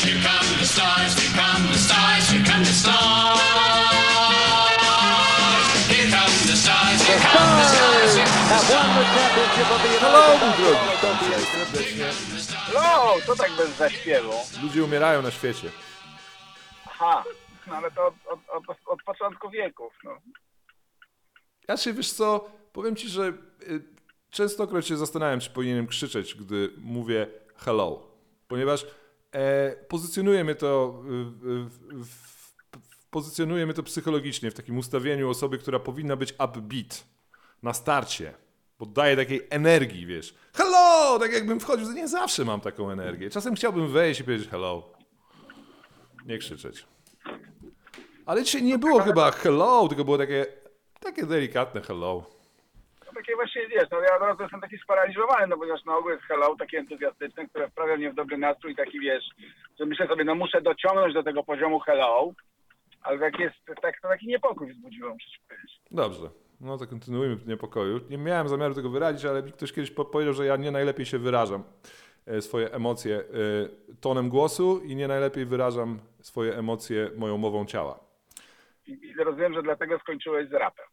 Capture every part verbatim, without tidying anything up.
Here come the stars, here come the stars, here come the stars. Here come the stars, here come the stars, here come the stars. Hello, mój drogi. Serdecznie. No, co tak bez zaśpiewu? Ludzie umierają na świecie. Aha, no ale to od, od, od, od początku wieków, no. Ja się, wiesz co, powiem ci, że y, częstokroć się zastanawiam, czy powinienem krzyczeć, gdy mówię hello. Ponieważ e, pozycjonuje mnie to y, y, w, pozycjonuje mnie to psychologicznie w takim ustawieniu osoby, która powinna być upbeat na starcie. Bo daje takiej energii, wiesz. Hello! Tak jakbym wchodził, nie zawsze mam taką energię. Czasem chciałbym wejść i powiedzieć hello. Nie krzyczeć. Ale dzisiaj nie było chyba hello, tylko było takie, takie delikatne hello. No takie właśnie, wiesz, no ja od razu jestem taki sparaliżowany, no ponieważ na ogół jest hello, taki entuzjastyczny, które wprawia mnie w dobry nastrój, taki wiesz, że myślę sobie, no muszę dociągnąć do tego poziomu hello, ale tak jest, tak, to taki niepokój wzbudziło, muszę ci powiedzieć. Dobrze, no to kontynuujmy w niepokoju. Nie miałem zamiaru tego wyrazić, ale mi ktoś kiedyś powiedział, że ja nie najlepiej się wyrażam swoje emocje tonem głosu i nie najlepiej wyrażam swoje emocje moją mową ciała. I, i rozumiem, że dlatego skończyłeś z rapem.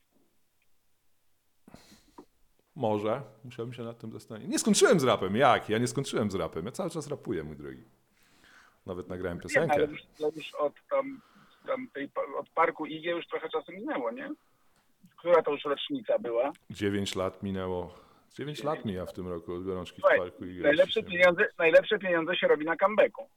Może. Musiałbym się nad tym zastanowić. Nie skończyłem z rapem. Jak? Ja nie skończyłem z rapem. Ja cały czas rapuję, mój drogi. Nawet nagrałem piosenkę. Nie, ale już, ale już od, tam, tam tej, od Parku Igie już trochę czasu minęło, nie? Która to już rocznica była? Dziewięć lat minęło. Dziewięć lat mija w tym roku od gorączki w Słuchaj, Parku Igie. najlepsze pieniądze, najlepsze pieniądze się robi na comebacku.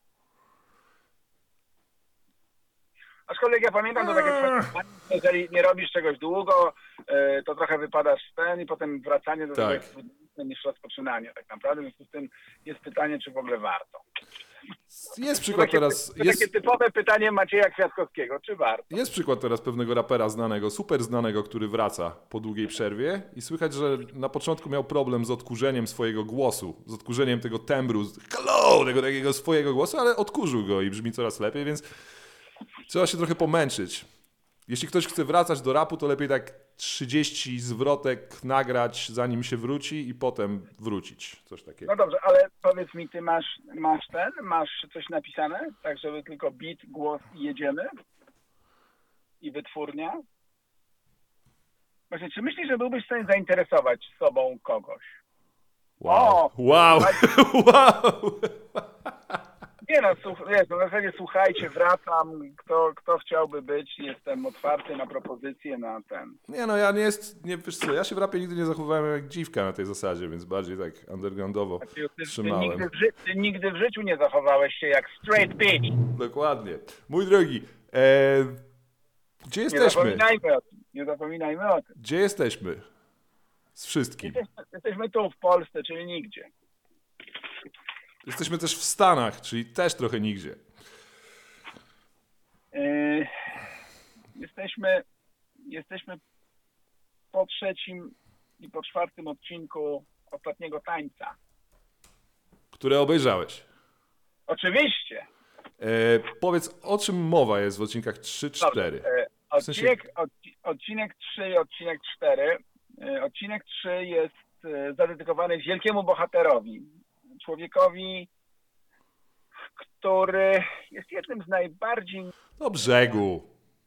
Aczkolwiek ja pamiętam, to takie twoje, jeżeli nie robisz czegoś długo, to trochę wypadasz z ten i potem wracanie do tego Tak. jest trudniejsze niż rozpoczynanie tak naprawdę. W związku z tym jest pytanie, czy w ogóle warto. Jest To przykład takie, teraz. to Jest, takie typowe pytanie Macieja Kwiatkowskiego, czy warto? jest przykład teraz pewnego rapera znanego, super znanego, który wraca po długiej przerwie i słychać, że na początku miał problem z odkurzeniem swojego głosu, z odkurzeniem tego tembru, z hello, tego takiego swojego głosu, ale odkurzył go i brzmi coraz lepiej, więc trzeba się trochę pomęczyć. Jeśli ktoś chce wracać do rapu, to lepiej tak trzydzieści zwrotek nagrać, zanim się wróci i potem wrócić. Coś takiego. No dobrze, ale powiedz mi, ty masz, masz ten, masz coś napisane, tak żeby tylko beat, głos i jedziemy? I wytwórnia? Właśnie, czy myślisz, że byłbyś w stanie zainteresować sobą kogoś? Wow. O! Wow. Wow. Nie no, słuch, wiesz, no w zasadzie słuchajcie, wracam, kto, kto chciałby być, jestem otwarty na propozycje, na ten. Nie no, ja nie jest, nie wiesz co, ja się w rapie nigdy nie zachowałem jak dziwka na tej zasadzie, więc bardziej tak undergroundowo Ty, ty, ty, trzymałem. nigdy w ży- ty nigdy w życiu nie zachowałeś się jak straight bitch. Dokładnie. Mój drogi, e, gdzie Nie jesteśmy? zapominajmy o tym, nie zapominajmy o tym. Gdzie jesteśmy? Z wszystkim. Jesteśmy, jesteśmy tu w Polsce, czyli nigdzie. Jesteśmy też w Stanach, czyli też trochę nigdzie. Yy, jesteśmy, jesteśmy po trzecim i po czwartym odcinku Ostatniego Tańca. Które obejrzałeś. Oczywiście. E, powiedz, o czym mowa jest w odcinkach trzy cztery? Dobrze, e, W sensie- Odcinek, odci- odcinek trzy i odcinek cztery. E, Odcinek trzy jest e, zadedykowany wielkiemu bohaterowi. Człowiekowi, który jest jednym z najbardziej... O brzegu.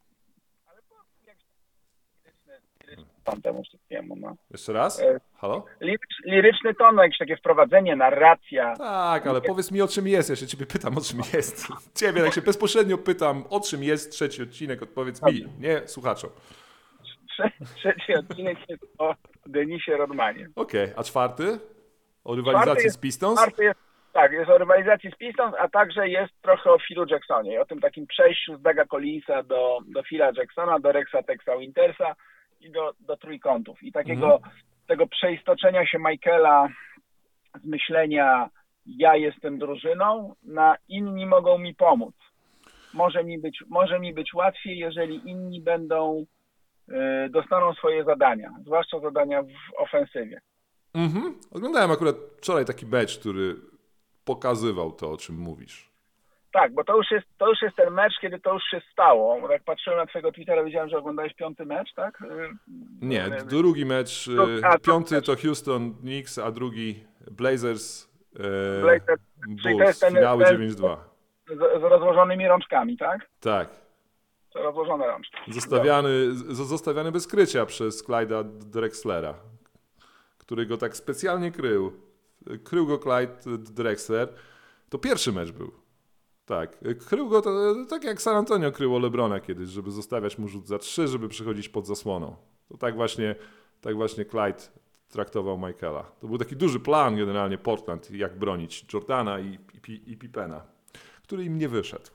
Tam temu wszystkiemu, no. Jeszcze raz? E, Halo? Lirycz, liryczny ton, jakieś takie wprowadzenie, narracja. Tak, ale powiedz mi, o czym jest. Ja się ciebie pytam, o czym jest. Ciebie tak się bezpośrednio pytam, o czym jest trzeci odcinek. Odpowiedz mi, nie słuchaczom. Trze- Trzeci odcinek jest o Denisie Rodmanie. Okej, a czwarty? O rywalizacji jest- z Pistons? Czwarty jest, tak, jest o rywalizacji z Pistons, a także jest trochę o Philu Jacksonie. O tym takim przejściu z Douga Collinsa do, do Phila Jacksona, do Rexa Texa Wintersa i do, do trójkątów. I takiego Mhm. tego przeistoczenia się Michaela z myślenia ja jestem drużyną na inni mogą mi pomóc. Może mi być, może mi być łatwiej, jeżeli inni będą y, dostaną swoje zadania, zwłaszcza zadania w ofensywie. Mhm. Oglądałem akurat wczoraj taki mecz, który pokazywał to, o czym mówisz. Tak, bo to już jest, to już jest ten mecz, kiedy to już się stało. Bo jak patrzyłem na twojego Twittera, widziałem, że oglądałeś piąty mecz, tak? Nie, drugi mecz, No, a, e, piąty mecz. to Houston Knicks, a drugi Blazers, e, Blazers, czyli to Bulls, jest ten- finały ten- dziewięć dwa. z, z rozłożonymi rączkami, tak? Tak. To rozłożone rączki. Zostawiany, z- zostawiany bez krycia przez Clyde'a Drexlera, który go tak specjalnie krył. Krył go Clyde Drexler. To pierwszy mecz był. Tak. Krył go to, tak jak San Antonio kryło LeBrona kiedyś, żeby zostawiać mu rzut za trzy, żeby przychodzić pod zasłoną. To tak właśnie, tak właśnie Clyde traktował Michaela. To był taki duży plan generalnie Portland, jak bronić Jordana i, i, i Pippena, który im nie wyszedł.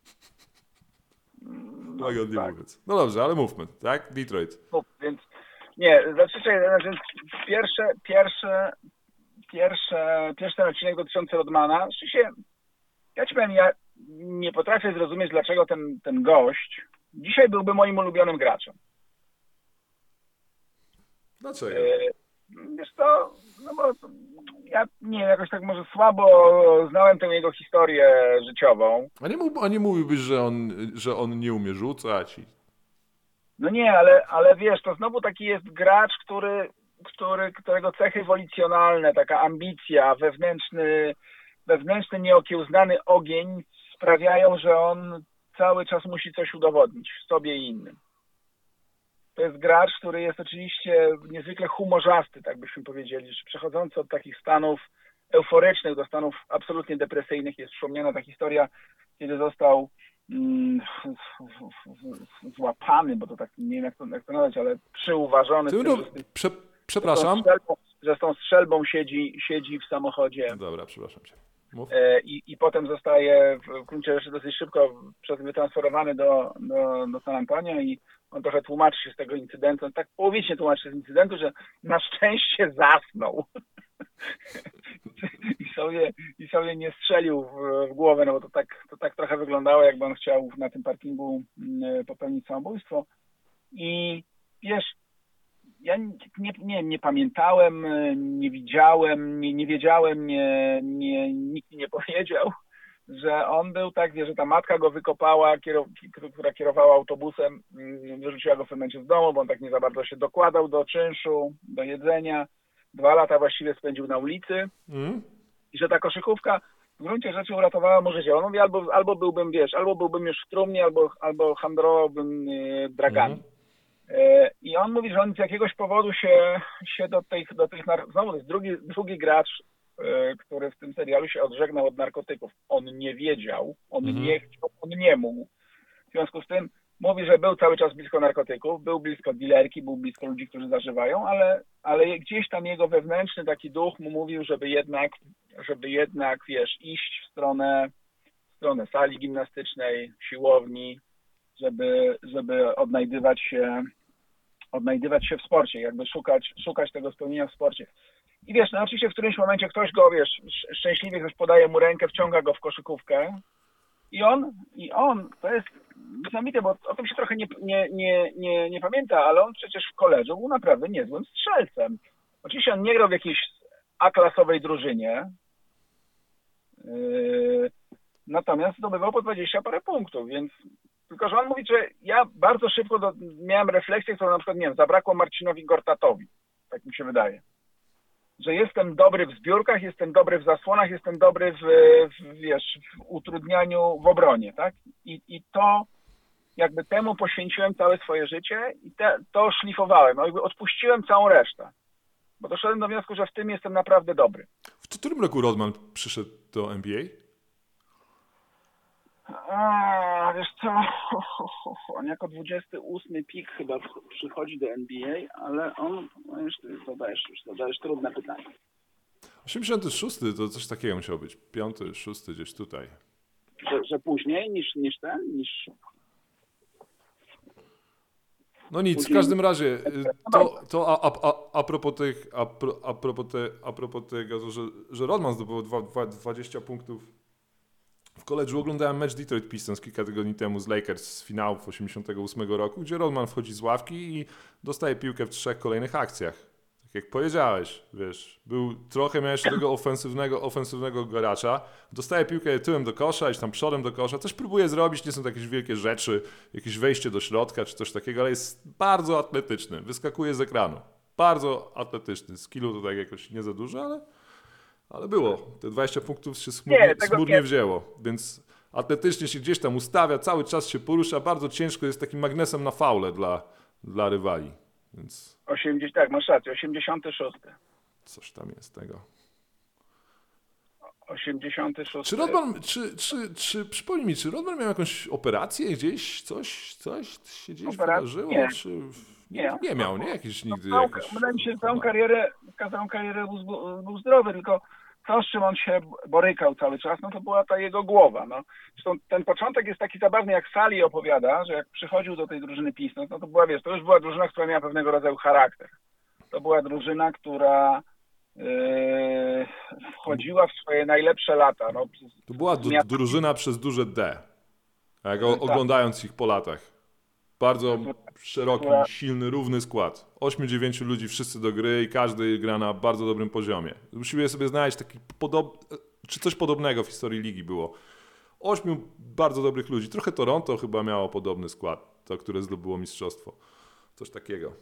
No, Łagodnie tak. mówiąc. No dobrze, ale mówmy, tak? Detroit. No, więc nie, zazwyczaj znaczy pierwsze, pierwsze, pierwsze, pierwszy ten odcinek dotyczący Rodmana, oczywiście ja ci powiem, ja nie potrafię zrozumieć, dlaczego ten, ten gość dzisiaj byłby moim ulubionym graczem. Dlaczego? E, Wiesz co, no bo ja nie wiem, jakoś tak może słabo znałem tę jego historię życiową. A nie, mów, a nie mówiłbyś, że on, że on nie umie rzucać? I... No nie, ale, ale wiesz, to znowu taki jest gracz, który, który, którego cechy wolicjonalne, taka ambicja, wewnętrzny, wewnętrzny nieokiełznany ogień sprawiają, że on cały czas musi coś udowodnić sobie i innym. To jest gracz, który jest oczywiście niezwykle humorzasty, tak byśmy powiedzieli, że przechodzący od takich stanów euforycznych do stanów absolutnie depresyjnych. Jest wspomniana ta historia, kiedy został mm, złapany, bo to tak nie wiem jak to, jak to nazwać, ale przyuważony. Ty, z no, tym, że z tym, prze, że, z przepraszam. tą strzelbą, że z tą strzelbą siedzi, siedzi w samochodzie. Dobra, przepraszam cię. Mów. I, I potem zostaje w gruncie rzeczy dosyć szybko wytransferowany do, do, do San Antonio i on trochę tłumaczy się z tego incydentu, on tak połowicznie tłumaczy się z incydentu, że na szczęście zasnął i sobie, i sobie nie strzelił w, w głowę, no bo to tak, to tak trochę wyglądało, jakby on chciał na tym parkingu popełnić samobójstwo. I wiesz, ja nie, nie, nie pamiętałem, nie widziałem, nie, nie wiedziałem, nie, nie, nikt mi nie powiedział, że on był tak, wie, że ta matka go wykopała, kierow, która kierowała autobusem, wyrzuciła go w pewnym momencie z domu, bo on tak nie za bardzo się dokładał do czynszu, do jedzenia. Dwa lata właściwie spędził na ulicy Mm? i że ta koszykówka w gruncie rzeczy uratowała mu życie. On mówi, albo, albo byłbym, wiesz, albo byłbym już w trumnie, albo, albo handlowałbym e, dragami. Mhm. I on mówi, że on z jakiegoś powodu się, się do tych, do tych nar- znowu to jest drugi, drugi gracz, który w tym serialu się odżegnał od narkotyków. On nie wiedział, on Mhm. nie chciał, on nie mógł. W związku z tym mówi, że był cały czas blisko narkotyków, był blisko dealerki, był blisko ludzi, którzy zażywają, ale, ale gdzieś tam jego wewnętrzny taki duch mu mówił, żeby jednak, żeby jednak, wiesz, iść w stronę, w stronę sali gimnastycznej, siłowni, żeby, żeby odnajdywać się, odnajdywać się w sporcie, jakby szukać, szukać tego spełnienia w sporcie. I wiesz, no oczywiście w którymś momencie ktoś go, wiesz, szczęśliwie ktoś podaje mu rękę, wciąga go w koszykówkę i on, i on, to jest niesamowite, bo o tym się trochę nie, nie, nie, nie, nie pamięta, ale on przecież w koledżu był naprawdę niezłym strzelcem. Oczywiście on nie grał w jakiejś A-klasowej drużynie, yy, natomiast zdobywał po dwadzieścia parę punktów, więc tylko, że on mówi, że ja bardzo szybko do, miałem refleksję, którą na przykład, nie wiem, zabrakło Marcinowi Gortatowi, tak mi się wydaje. Że jestem dobry w zbiórkach, jestem dobry w zasłonach, jestem dobry w, w wiesz, w utrudnianiu w obronie, tak? I, i to jakby temu poświęciłem całe swoje życie i te, to szlifowałem, no jakby odpuściłem całą resztę. Bo doszedłem do wniosku, że w tym jestem naprawdę dobry. W którym roku Rodman przyszedł do N B A? A, wiesz co, on jako dwudziesty ósmy pik chyba przychodzi do N B A, ale on, no już zadajesz, już zadajesz trudne pytanie. osiemdziesiąty szósty to coś takiego musiał być. Piąty, szósty gdzieś tutaj. Że, że później niż, niż ten, niż... No nic, w każdym razie y, to, to a, a, a, a propos tych, a, pro, a, propos te, a propos tego, że, że Rodman zdobył dwa, dwa, dwadzieścia punktów w koledżu. Oglądałem mecz Detroit Pistons kilka tygodni temu z Lakers z finałów osiemdziesiątego ósmego roku, gdzie Rodman wchodzi z ławki i dostaje piłkę w trzech kolejnych akcjach. Tak jak powiedziałeś, wiesz, był trochę, miałeś tego ofensywnego, ofensywnego gracza, dostaje piłkę tyłem do kosza, iść tam przodem do kosza, coś próbuje zrobić, nie są to jakieś wielkie rzeczy, jakieś wejście do środka czy coś takiego, ale jest bardzo atletyczny, wyskakuje z ekranu. Bardzo atletyczny, skillu to tak jakoś nie za dużo, ale, ale było. Te dwadzieścia punktów się smutnie, Nie, tego smutnie nie. wzięło, więc... atletycznie się gdzieś tam ustawia, cały czas się porusza, bardzo ciężko, jest takim magnesem na faule dla, dla rywali. Więc osiemdziesiąt, tak, masz rację, osiemdziesiąty szósty. coś tam jest tego. osiemdziesiąty szósty. Czy Rodman, czy, czy, czy, przypomnij mi, czy Rodman miał jakąś operację gdzieś, coś, coś się gdzieś Operac- wydarzyło? nie. Czy... Nie, Nie. nie miał, nie? Jakieś nigdy Całą, jakieś... wydaje mi się, że całą karierę, całą karierę był, zbu- był zdrowy, tylko to, z czym on się borykał cały czas, no to była ta jego głowa. No. Zresztą ten początek jest taki zabawny, jak Sali opowiada, że jak przychodził do tej drużyny Pistons, no to była, wiesz, to już była drużyna, która miała pewnego rodzaju charakter. To była drużyna, która yy, wchodziła w swoje najlepsze lata. No, To była d- Zmian- drużyna przez duże D. Jak o, Tak. oglądając ich po latach. Bardzo szeroki, Która- silny, równy skład. ośmiu dziewięciu ludzi, wszyscy do gry i każdy gra na bardzo dobrym poziomie. Musimy sobie znaleźć taki podob... czy coś podobnego w historii ligi było. Ośmiu bardzo dobrych ludzi. Trochę Toronto chyba miało podobny skład, to, które zdobyło mistrzostwo. Coś takiego.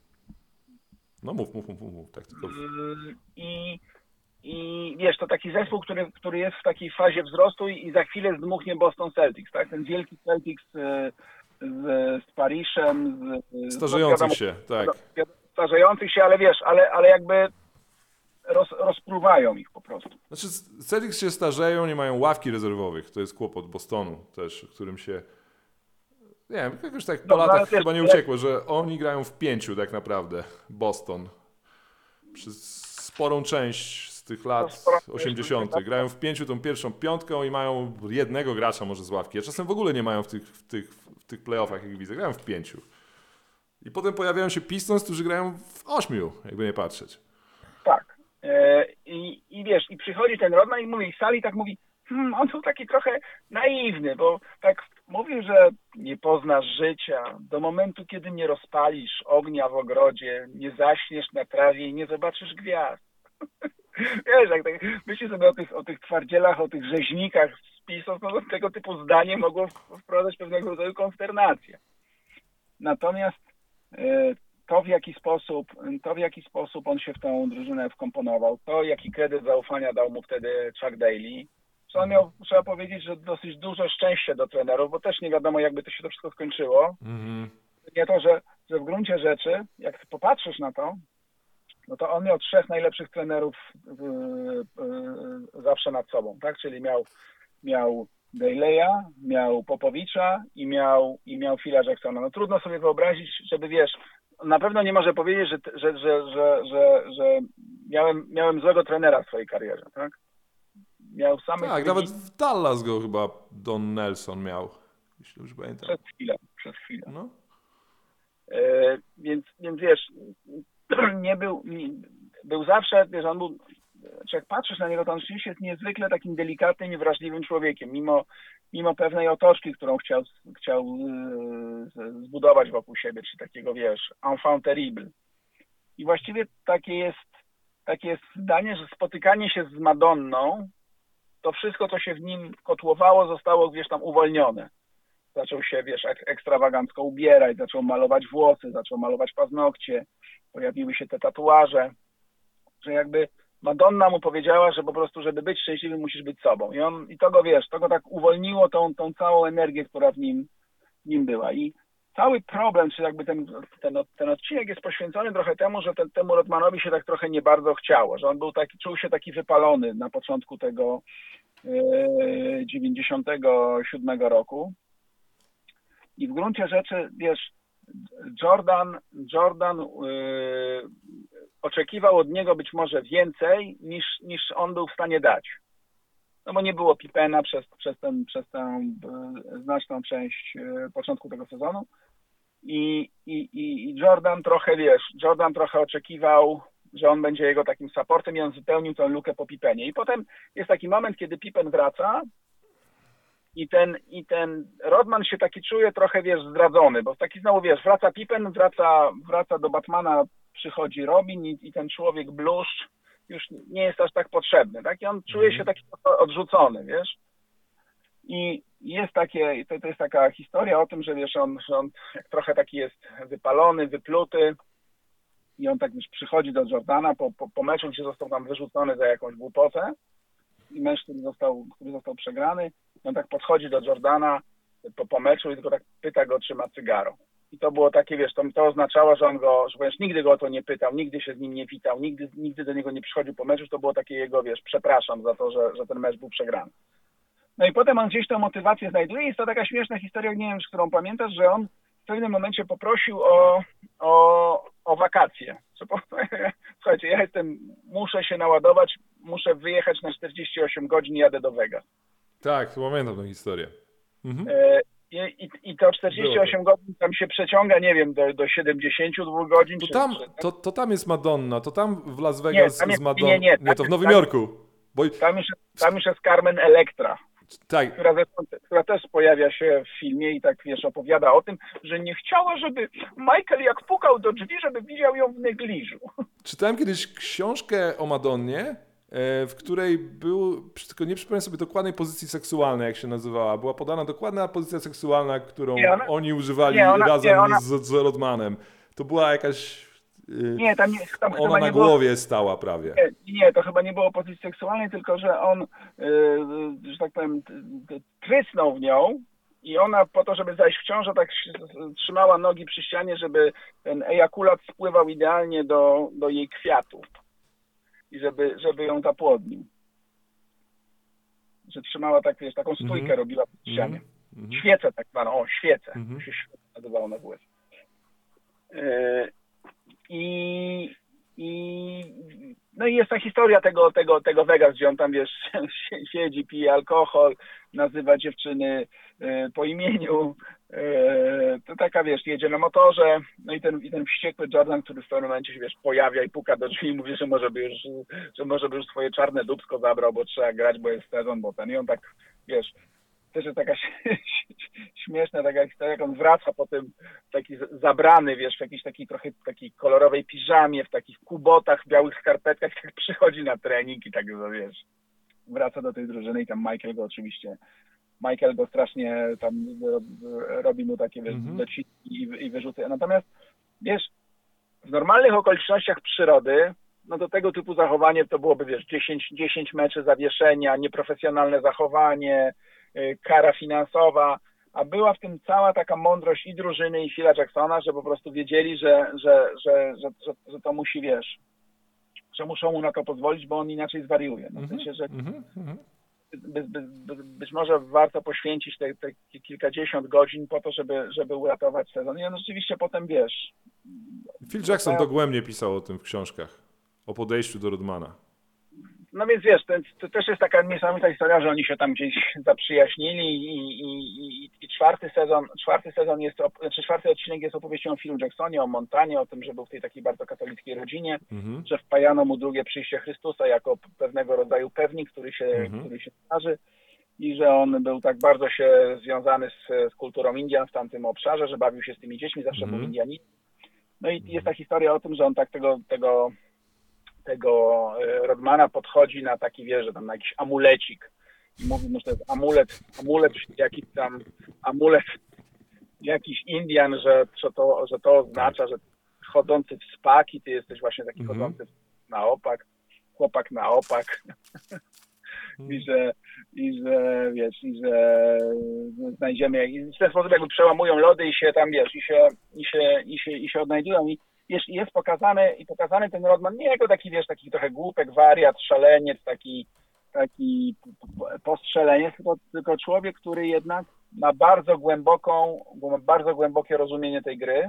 No mów, mów, mów, mów. Tak, tylko... Yy, I, I wiesz, to taki zespół, który, który jest w takiej fazie wzrostu i, i za chwilę zdmuchnie Boston Celtics, tak? Ten wielki Celtics z, z, z Parisem, z, Starzejących wiadomo, się, tak. starzejących się, ale wiesz, ale, ale jakby roz, rozpruwają ich po prostu. Znaczy, Celtics się starzeją, nie mają ławki rezerwowych. To jest kłopot Bostonu też, w którym się... Nie wiem, jakoś tak po No, ale latach też- chyba nie uciekło, że oni grają w pięciu tak naprawdę. Boston. Przez sporą część z tych lat spora część, osiemdziesiątych. Grają w pięciu tą pierwszą piątką i mają jednego gracza może z ławki. A czasem w ogóle nie mają w tych, w tych, w tych playoffach, jak widzę. Grają w pięciu. I potem pojawiają się Pistons, którzy grają w ośmiu, jakby nie patrzeć. Tak. E, I, I wiesz, i przychodzi ten Rodman i mówi, Sali tak mówi, hmm, on był taki trochę naiwny, bo tak mówił, że nie poznasz życia do momentu, kiedy nie rozpalisz ognia w ogrodzie, nie zaśniesz na trawie i nie zobaczysz gwiazd. Wiesz, jak tak, myślę sobie o tych, o tych twardzielach, o tych rzeźnikach z Pistons, no to tego typu zdanie mogło wprowadzać pewnego rodzaju konsternację. Natomiast e, to w jaki sposób, to w jaki sposób on się w tę drużynę wkomponował, to jaki kredyt zaufania dał mu wtedy Chuck Daly, że on miał, trzeba powiedzieć, że dosyć dużo szczęścia do trenerów, bo też nie wiadomo, jakby to się to wszystko skończyło. Mhm. Nie to, że, że w gruncie rzeczy, jak popatrzysz na to, no to on miał trzech najlepszych trenerów w, w, zawsze nad sobą, tak? Czyli miał, miał Daleya, miał Popowicza i miał, i miał Phila Jacksona. No trudno sobie wyobrazić, żeby wiesz, na pewno nie może powiedzieć, że, że, że, że, że, że miałem, miałem złego trenera w swojej karierze, tak? Miał samych... Tak, nawet w Dallas go chyba Don Nelson miał. Jeśli już pamiętam. Przez chwilę, przez chwilę. No. E, więc, więc wiesz, nie był, nie, był zawsze, wiesz, on był, czy jak patrzysz na niego, to on rzeczywiście jest niezwykle takim delikatnym i wrażliwym człowiekiem, mimo, mimo pewnej otoczki, którą chciał, chciał e, zbudować wokół siebie, czy takiego, wiesz, enfant terrible. I właściwie takie jest, takie jest zdanie, że spotykanie się z Madonną, to wszystko, co się w nim kotłowało, zostało gdzieś tam uwolnione. Zaczął się, wiesz, ek- ekstrawagancko ubierać, zaczął malować włosy, zaczął malować paznokcie, pojawiły się te tatuaże, że jakby Madonna mu powiedziała, że po prostu, żeby być szczęśliwym, musisz być sobą. I on, i to go, wiesz, to go tak uwolniło tą, tą całą energię, która w nim, w nim była. I cały problem, czy jakby ten, ten, ten odcinek jest poświęcony trochę temu, że ten, temu Rodmanowi się tak trochę nie bardzo chciało, że on był taki, czuł się taki wypalony na początku tego yy, dziewięćdziesiątego siódmego roku. I w gruncie rzeczy, wiesz, Jordan, Jordan yy, oczekiwał od niego być może więcej, niż, niż on był w stanie dać. No bo nie było Pippena przez, przez, ten, przez tę yy, znaczną część yy, początku tego sezonu. I, i, I Jordan trochę, wiesz, Jordan trochę oczekiwał, że on będzie jego takim supportem i on wypełnił tę lukę po Pippenie. I potem jest taki moment, kiedy Pippen wraca, I ten, I ten Rodman się taki czuje trochę, wiesz, zdradzony, bo taki znowu, wiesz, wraca Pippen, wraca, wraca do Batmana, przychodzi Robin i, i ten człowiek bluszcz już nie jest aż tak potrzebny, tak? I on czuje się taki odrzucony, wiesz? I jest takie, to, to jest taka historia o tym, że wiesz, on, że on trochę taki jest wypalony, wypluty i on tak już przychodzi do Jordana po, po, po meczu, gdzie został tam wyrzucony za jakąś głupotę i mecz, który został, który został przegrany. On tak podchodzi do Jordana po, po meczu i tylko tak pyta go, czy ma cygaro. I to było takie, wiesz, to, to oznaczało, że on go, że wiesz, nigdy go o to nie pytał, nigdy się z nim nie witał, nigdy, nigdy do niego nie przychodził po meczu, to było takie jego, wiesz, przepraszam za to, że, że ten mecz był przegrany. No i potem on gdzieś tę motywację znajduje. Jest to taka śmieszna historia, nie wiem, którą pamiętasz, że on w pewnym momencie poprosił o, o, o wakacje. Słuchajcie, ja jestem, muszę się naładować, muszę wyjechać na czterdzieści osiem godzin, jadę do Vegas. Tak, pamiętam tę historię. Mhm. I, i, I to czterdzieści osiem godzin tam się przeciąga, nie wiem, do, do siedemdziesiąt dwa godzin. To czy, tam, czy, to, to tam jest Madonna, to tam w Las Vegas nie, z Madonną. Nie, nie, nie, to w Nowym tam, Jorku. Bo... Tam, już, tam już jest Carmen Electra. Tak. Która, która też pojawia się w filmie i tak, wiesz, opowiada o tym, że nie chciała, żeby Michael jak pukał do drzwi, żeby widział ją w negliżu. Czytałem kiedyś książkę o Madonnie, w której był, tylko nie przypomnę sobie dokładnej pozycji seksualnej, jak się nazywała. Była podana dokładna pozycja seksualna, którą nie, ona, oni używali nie, ona, razem nie, ona, z, z Rodmanem. To była jakaś... Nie, tam nie, tam ona chyba na nie głowie było, stała prawie. Nie, nie, to chyba nie było pozycji seksualnej, tylko że on, yy, że tak powiem, trysnął w nią i ona po to, żeby zajść w ciążę, tak trzymała nogi przy ścianie, żeby ten ejakulat spływał idealnie do, do jej kwiatów i żeby, żeby ją zapłodnił. Że trzymała tak, wiesz, taką stójkę mm-hmm. robiła przy ścianie. Mm-hmm. Świecę tak zwaną, o, świecę, mm-hmm. się świecę nazywało na W S. Yy, I, i no i jest ta historia tego, tego, tego Vegas, gdzie on tam, wiesz, siedzi, pije alkohol, nazywa dziewczyny y, po imieniu. Y, to taka, wiesz, jedzie na motorze, no i ten, i ten wściekły Jordan, który w pewnym momencie się, wiesz, pojawia i puka do drzwi i mówi, że może by już, że może by już swoje czarne dupsko zabrał, bo trzeba grać, bo jest sezon, bo ten i on tak, wiesz, też jest taka śmieszna taka historia, jak on wraca po tym taki zabrany, wiesz, w jakiejś takiej trochę takiej kolorowej piżamie, w takich kubotach, w białych skarpetkach, tak przychodzi na trening i tak, wiesz, wraca do tej drużyny i tam Michael go oczywiście, Michael go strasznie tam robi mu takie, wiesz, mm-hmm. docinki i, i wyrzuty. Natomiast, wiesz, w normalnych okolicznościach przyrody, no to tego typu zachowanie to byłoby, wiesz, dziesięć, dziesięć meczy zawieszenia, nieprofesjonalne zachowanie, kara finansowa, a była w tym cała taka mądrość i drużyny, i Phila Jacksona, że po prostu wiedzieli, że, że, że, że, że, że to musi, wiesz, że muszą mu na to pozwolić, bo on inaczej zwariuje. No, w sensie, że mm-hmm. by, by, by, być może warto poświęcić te, te kilkadziesiąt godzin po to, żeby, żeby uratować sezon. I on rzeczywiście potem, wiesz... Phil Jackson dogłębnie pisał o tym w książkach, o podejściu do Rodmana. No więc wiesz, to, to też jest taka niesamowita historia, że oni się tam gdzieś zaprzyjaźnili i, i, i, i czwarty sezon, czwarty sezon jest, znaczy czwarty odcinek jest opowieścią o Philu Jacksonie, o Montanie, o tym, że był w tej takiej bardzo katolickiej rodzinie, mm-hmm. że wpajano mu drugie przyjście Chrystusa jako pewnego rodzaju pewnik, który się, mm-hmm. który się starzy i że on był tak bardzo się związany z, z kulturą Indian w tamtym obszarze, że bawił się z tymi dziećmi, zawsze mm-hmm. był Indianinem. No i jest ta historia o tym, że on tak tego, tego tego Rodmana podchodzi na taki, wiesz, że tam na jakiś amulecik i mówi mu, że to jest amulet, amulet jakiś tam, amulet jakiś Indian, że, że, to, że to oznacza, że chodzący w spak i ty jesteś właśnie taki mm-hmm. chodzący na opak, chłopak na opak i że, i że, wiesz, i że znajdziemy, i w ten sposób jakby przełamują lody i się tam, wiesz, i się, i się, i się, i się odnajdują i Jest, jest pokazany i pokazany ten Rodman nie jako taki, wiesz, taki trochę głupek, wariat, szaleniec, taki, taki postrzeleniec, tylko, tylko człowiek, który jednak ma bardzo głęboką, bardzo głębokie rozumienie tej gry,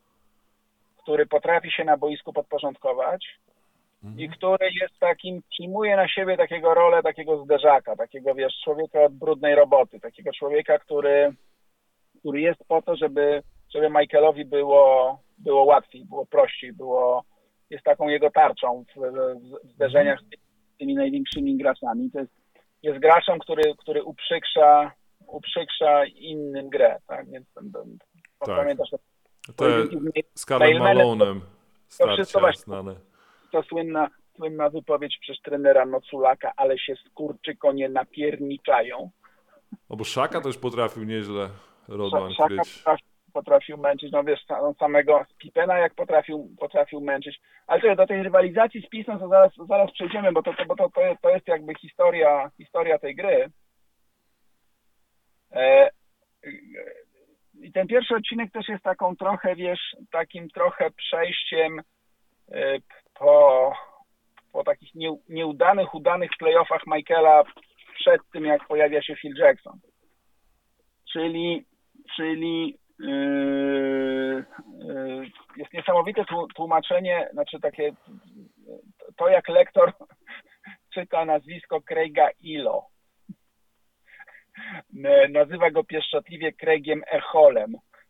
który potrafi się na boisku podporządkować mhm. i który jest takim, przyjmuje na siebie takiego rolę takiego zderzaka, takiego, wiesz, człowieka od brudnej roboty, takiego człowieka, który, który jest po to, żeby, żeby Michaelowi było było łatwiej, było prościej, było, jest taką jego tarczą w, w zderzeniach z tymi największymi graczami. To jest, jest graczem, który, który uprzykrza, uprzykrza innym grę, tak? Więc ten, ten, tak. Pamiętasz to? Te z Karlem Malone'em starcia znane. To słynna, słynna wypowiedź przez trenera Noculaka, ale się skurczykonie napierniczają. No bo Szaka też potrafił nieźle Rodman Szaka kryć. potrafi, potrafił męczyć, no wiesz, samego Pippena jak potrafił, potrafił męczyć. Ale to do tej rywalizacji z Pistons to zaraz, zaraz przejdziemy, bo to, to, bo to, to, jest, to jest jakby historia, historia tej gry. E, I ten pierwszy odcinek też jest taką trochę, wiesz, takim trochę przejściem e, po, po takich nie, nieudanych, udanych playoffach Michaela przed tym, jak pojawia się Phil Jackson. Czyli, czyli yy, yy, jest niesamowite tłumaczenie, znaczy takie, to jak lektor czyta nazwisko Craiga Ilo. Nazywa go pieszczotliwie Craigiem Echolem.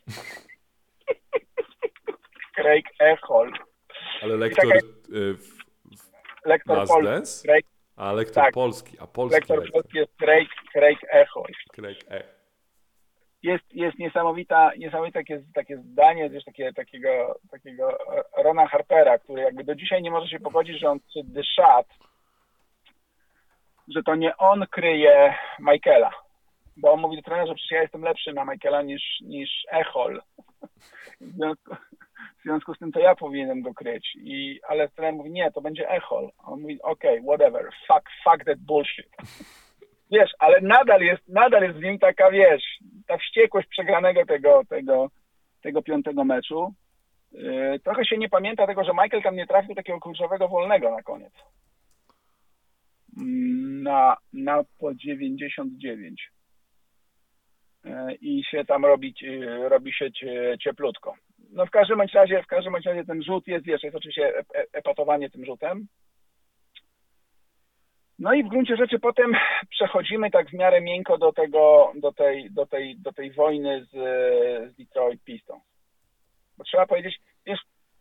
Craig Echol. Ale lektor taka, y, w, w lektor Last polski. Dance? Craig, A lektor tak, polski, a polski lektor, lektor. polski jest Craig, Craig Echol. Craig E. Jest, jest niesamowita, niesamowite takie, takie zdanie, wiesz, takie, takiego, takiego Rona Harpera, który jakby do dzisiaj nie może się pogodzić, że on przy The Shot, że to nie on kryje Michaela. Bo on mówi do trenera, że przecież ja jestem lepszy na Michaela niż, niż Echol. W związku, w związku z tym to ja powinienem go kryć. I, ale trener mówi, nie, to będzie Echol. On mówi, okej, okay, whatever, fuck, fuck that bullshit. Wiesz, ale nadal jest, nadal jest w nim taka, wiesz, ta wściekłość przegranego tego, tego, tego piątego meczu. Yy, trochę się nie pamięta tego, że Michael tam nie trafił takiego kluczowego wolnego na koniec. Na, na po dziewięćdziesiąt dziewięć. Yy, I się tam robi, yy, robi się cieplutko. No w każdym bądź razie, w każdym bądź razie ten rzut jest, wiesz, jest oczywiście epatowanie tym rzutem. No i w gruncie rzeczy potem przechodzimy tak w miarę miękko do tego, do tej, do tej, do tej wojny z, z Detroit Pistons. Bo trzeba powiedzieć, wiesz,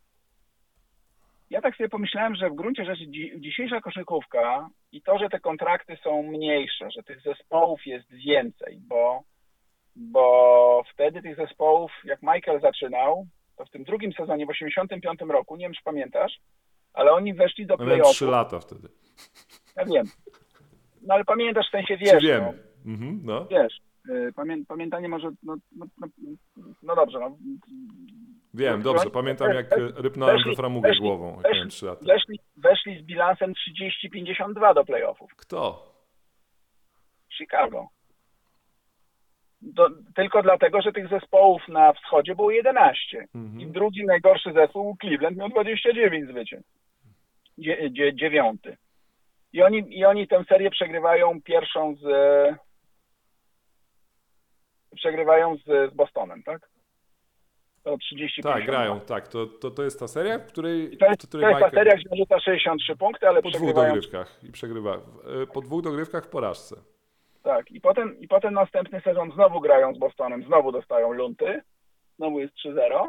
ja tak sobie pomyślałem, że w gruncie rzeczy dzi- dzisiejsza koszykówka i to, że te kontrakty są mniejsze, że tych zespołów jest więcej, bo, bo wtedy tych zespołów, jak Michael zaczynał, to w tym drugim sezonie w osiemdziesiątym piątym roku, nie wiem czy pamiętasz, ale oni weszli do No miałem play-offu. trzy lata wtedy. Ja wiem. No ale pamiętasz, w sensie wiesz. Czy wiem. No, Mhm, no. wiesz, y, pamię, pamiętanie może, no, no, no, no dobrze, no. Wiem, no, dobrze. no, Pamiętam, jak weszli- rypnąłem weszli- we framugę weszli- głową, jak weszli- miałem trzy lata. Weszli, weszli z bilansem trzydzieści pięćdziesiąt dwa do playoffów. Kto? Chicago. Do, tylko dlatego, że tych zespołów na wschodzie było jedenaście. Mhm. I drugi najgorszy zespół, Cleveland, miał dwadzieścia dziewięć zwycięstw. Dzie, dzie, dziewiąty. I oni, I oni tę serię przegrywają pierwszą z przegrywają z, z Bostonem, tak? To trzydzieści Tak, pięćdziesiąt dwa. grają, tak. To, to, to jest ta seria, w której, I to jest, w to której jest ta Michael seria, gdzie rzuca sześćdziesiąt trzy punkty, ale po dwóch przegrywają. dogrywkach i przegrywa. e, Po dwóch dogrywkach w porażce. Tak, i potem, i potem następny sezon znowu grają z Bostonem, znowu dostają lunty, znowu jest trzy zero.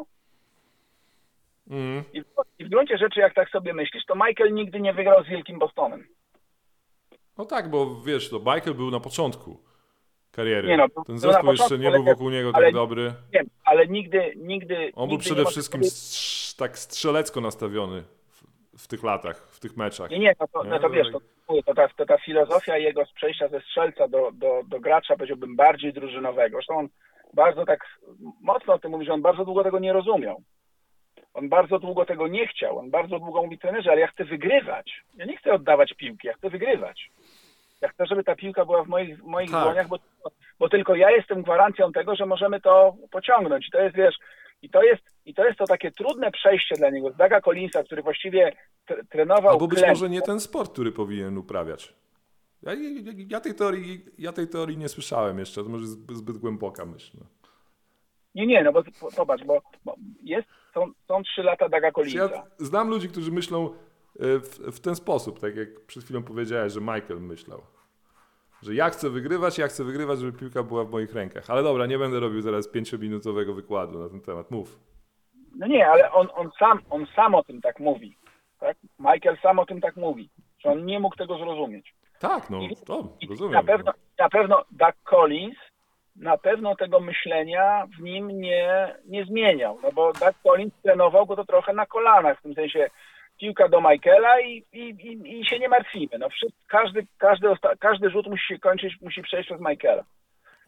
Mhm. I w, I w gruncie rzeczy, jak tak sobie myślisz, to Michael nigdy nie wygrał z Wielkim Bostonem. No tak, bo wiesz, to Michael był na początku kariery. Nie no, był- Ten był na zespół jeszcze początku, nie ale był nie- wokół niego ale- tak dobry. Nie, ale nigdy, nigdy... On nigdy był nie przede można wszystkim powiedzieć- strz- tak strzelecko nastawiony w, w tych latach, w tych meczach. Nie, nie, no to, no to Nie, wiesz, to, to, ta, to ta filozofia jego z przejścia ze strzelca do, do, do gracza, powiedziałbym, bardziej drużynowego. Zresztą on bardzo tak mocno o tym mówi, że on bardzo długo tego nie rozumiał. On bardzo długo tego nie chciał. On bardzo długo mówi trenerze, ale ja chcę wygrywać. Ja nie chcę oddawać piłki, ja chcę wygrywać. Ja chcę, żeby ta piłka była w moich, w moich Tak. dłoniach, bo, bo tylko ja jestem gwarancją tego, że możemy to pociągnąć. I to jest, wiesz, i to jest, i to jest to takie trudne przejście dla niego. Z Douga Collinsa, który właściwie t- trenował Albo być klęsk- może nie ten sport, który powinien uprawiać. Ja, ja, ja, tej, teorii, ja tej teorii nie słyszałem jeszcze, to może zbyt, zbyt głęboka myśl. No. Nie, nie, no bo po- zobacz, bo, bo jest, są, są trzy lata Douga Collinsa. Ja znam ludzi, którzy myślą e, w, w ten sposób, tak jak przed chwilą powiedziałeś, że Michael myślał. Że ja chcę wygrywać, ja chcę wygrywać, żeby piłka była w moich rękach. Ale dobra, nie będę robił zaraz pięciominutowego wykładu na ten temat. Mów. No nie, ale on, on, sam, on sam o tym tak mówi. Tak? Michael sam o tym tak mówi, że on nie mógł tego zrozumieć. Tak, no I- to I rozumiem. na pewno, na pewno Doug Collins na pewno tego myślenia w nim nie, nie zmieniał, no bo Doug Collins trenował go to trochę na kolanach, w tym sensie piłka do Michaela i, i, i, i się nie martwimy. No, wszyscy, każdy, każdy, osta- każdy rzut musi się kończyć, musi przejść przez Michaela.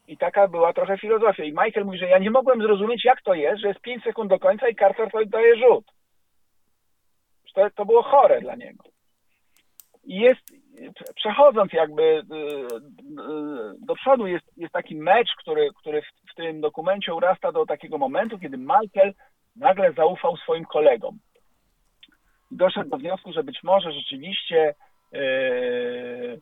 I taka była trochę filozofia. I Michael mówi, że ja nie mogłem zrozumieć, jak to jest, że jest pięć sekund do końca i Carter to daje rzut. To, to było chore dla niego. I jest, przechodząc jakby do przodu, jest, jest taki mecz, który, który w, w tym dokumencie urasta do takiego momentu, kiedy Michael nagle zaufał swoim kolegom. I doszedł do wniosku, że być może rzeczywiście yy,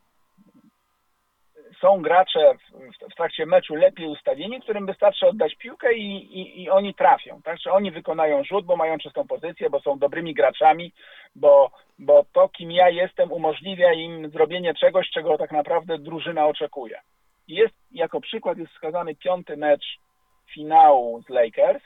są gracze w, w trakcie meczu lepiej ustawieni, którym wystarczy oddać piłkę i, i, i oni trafią. Tak? Czy oni wykonają rzut, bo mają czystą pozycję, bo są dobrymi graczami, bo, bo to, kim ja jestem, umożliwia im zrobienie czegoś, czego tak naprawdę drużyna oczekuje. I jest, jako przykład jest wskazany piąty mecz finału z Lakers,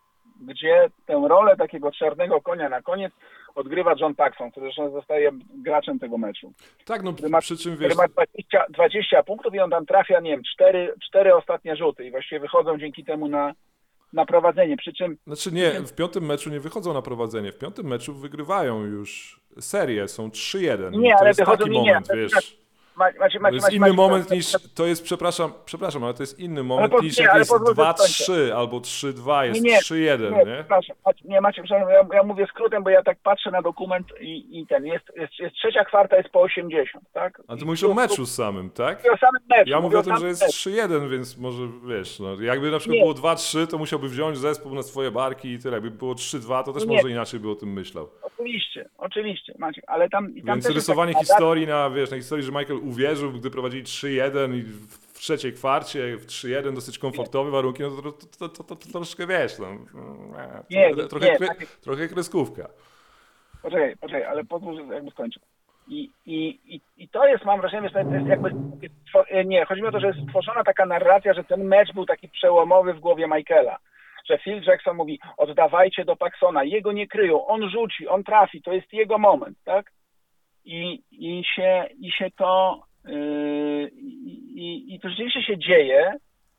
gdzie tę rolę takiego czarnego konia na koniec odgrywa John Paxson, który zresztą zostaje graczem tego meczu. Tak, no ma, przy czym wiesz... ma dwadzieścia, dwadzieścia punktów i on tam trafia, nie wiem, cztery, cztery ostatnie rzuty i właściwie wychodzą dzięki temu na, na prowadzenie, przy czym... Znaczy nie, w piątym meczu nie wychodzą na prowadzenie, w piątym meczu wygrywają już serię, są trzy jeden. Nie, to ale jest wychodzą... taki Nie, moment, nie, wiesz... Macie, macie, to jest macie, inny macie, moment macie, niż, to jest, przepraszam, przepraszam, ale to jest inny moment po, niż nie, jak ale jest pozwól, że dwa skończę. trzy albo trzy dwa, jest Nie, nie, trzy jeden, nie? nie? Przepraszam, macie, nie macie, przepraszam, ja, ja mówię skrótem, bo ja tak patrzę na dokument i, i ten, jest, jest, jest trzecia kwarta, jest po osiemdziesiąt, tak? A ty I mówisz tu- o meczu samym, tak? tu- o samym meczu. Ja mówię o tym, samym że jest meczu. trzy jeden, więc może, wiesz, no, jakby na przykład Nie. było dwa trzy, to musiałby wziąć zespół na swoje barki i tyle. Jakby było trzy dwa, to też Nie. może inaczej by o tym myślał. Oczywiście, oczywiście, Maciek, ale tam... I tam Więc też jest rysowanie taka- historii na, wiesz, na historii, że Michael uwierzył, gdy prowadzili trzy jeden i w trzeciej kwarcie, w trzy jeden dosyć komfortowe warunki, no to, to, to, to, to, to troszkę, wiesz, no, Nie, trochę, nie, trochę, nie, kre, tak- trochę kreskówka. Poczekaj, poczekaj, ale pozwól, że jakby skończę. I, i, i, I to jest, mam wrażenie, że to jest jakby... Jest, nie, chodzi mi o to, że jest stworzona taka narracja, że ten mecz był taki przełomowy w głowie Michaela. Że Phil Jackson mówi, oddawajcie do Paxsona, jego nie kryją, on rzuci, on trafi, to jest jego moment, tak? I, i, się, i się to... Yy, i, I to rzeczywiście się dzieje,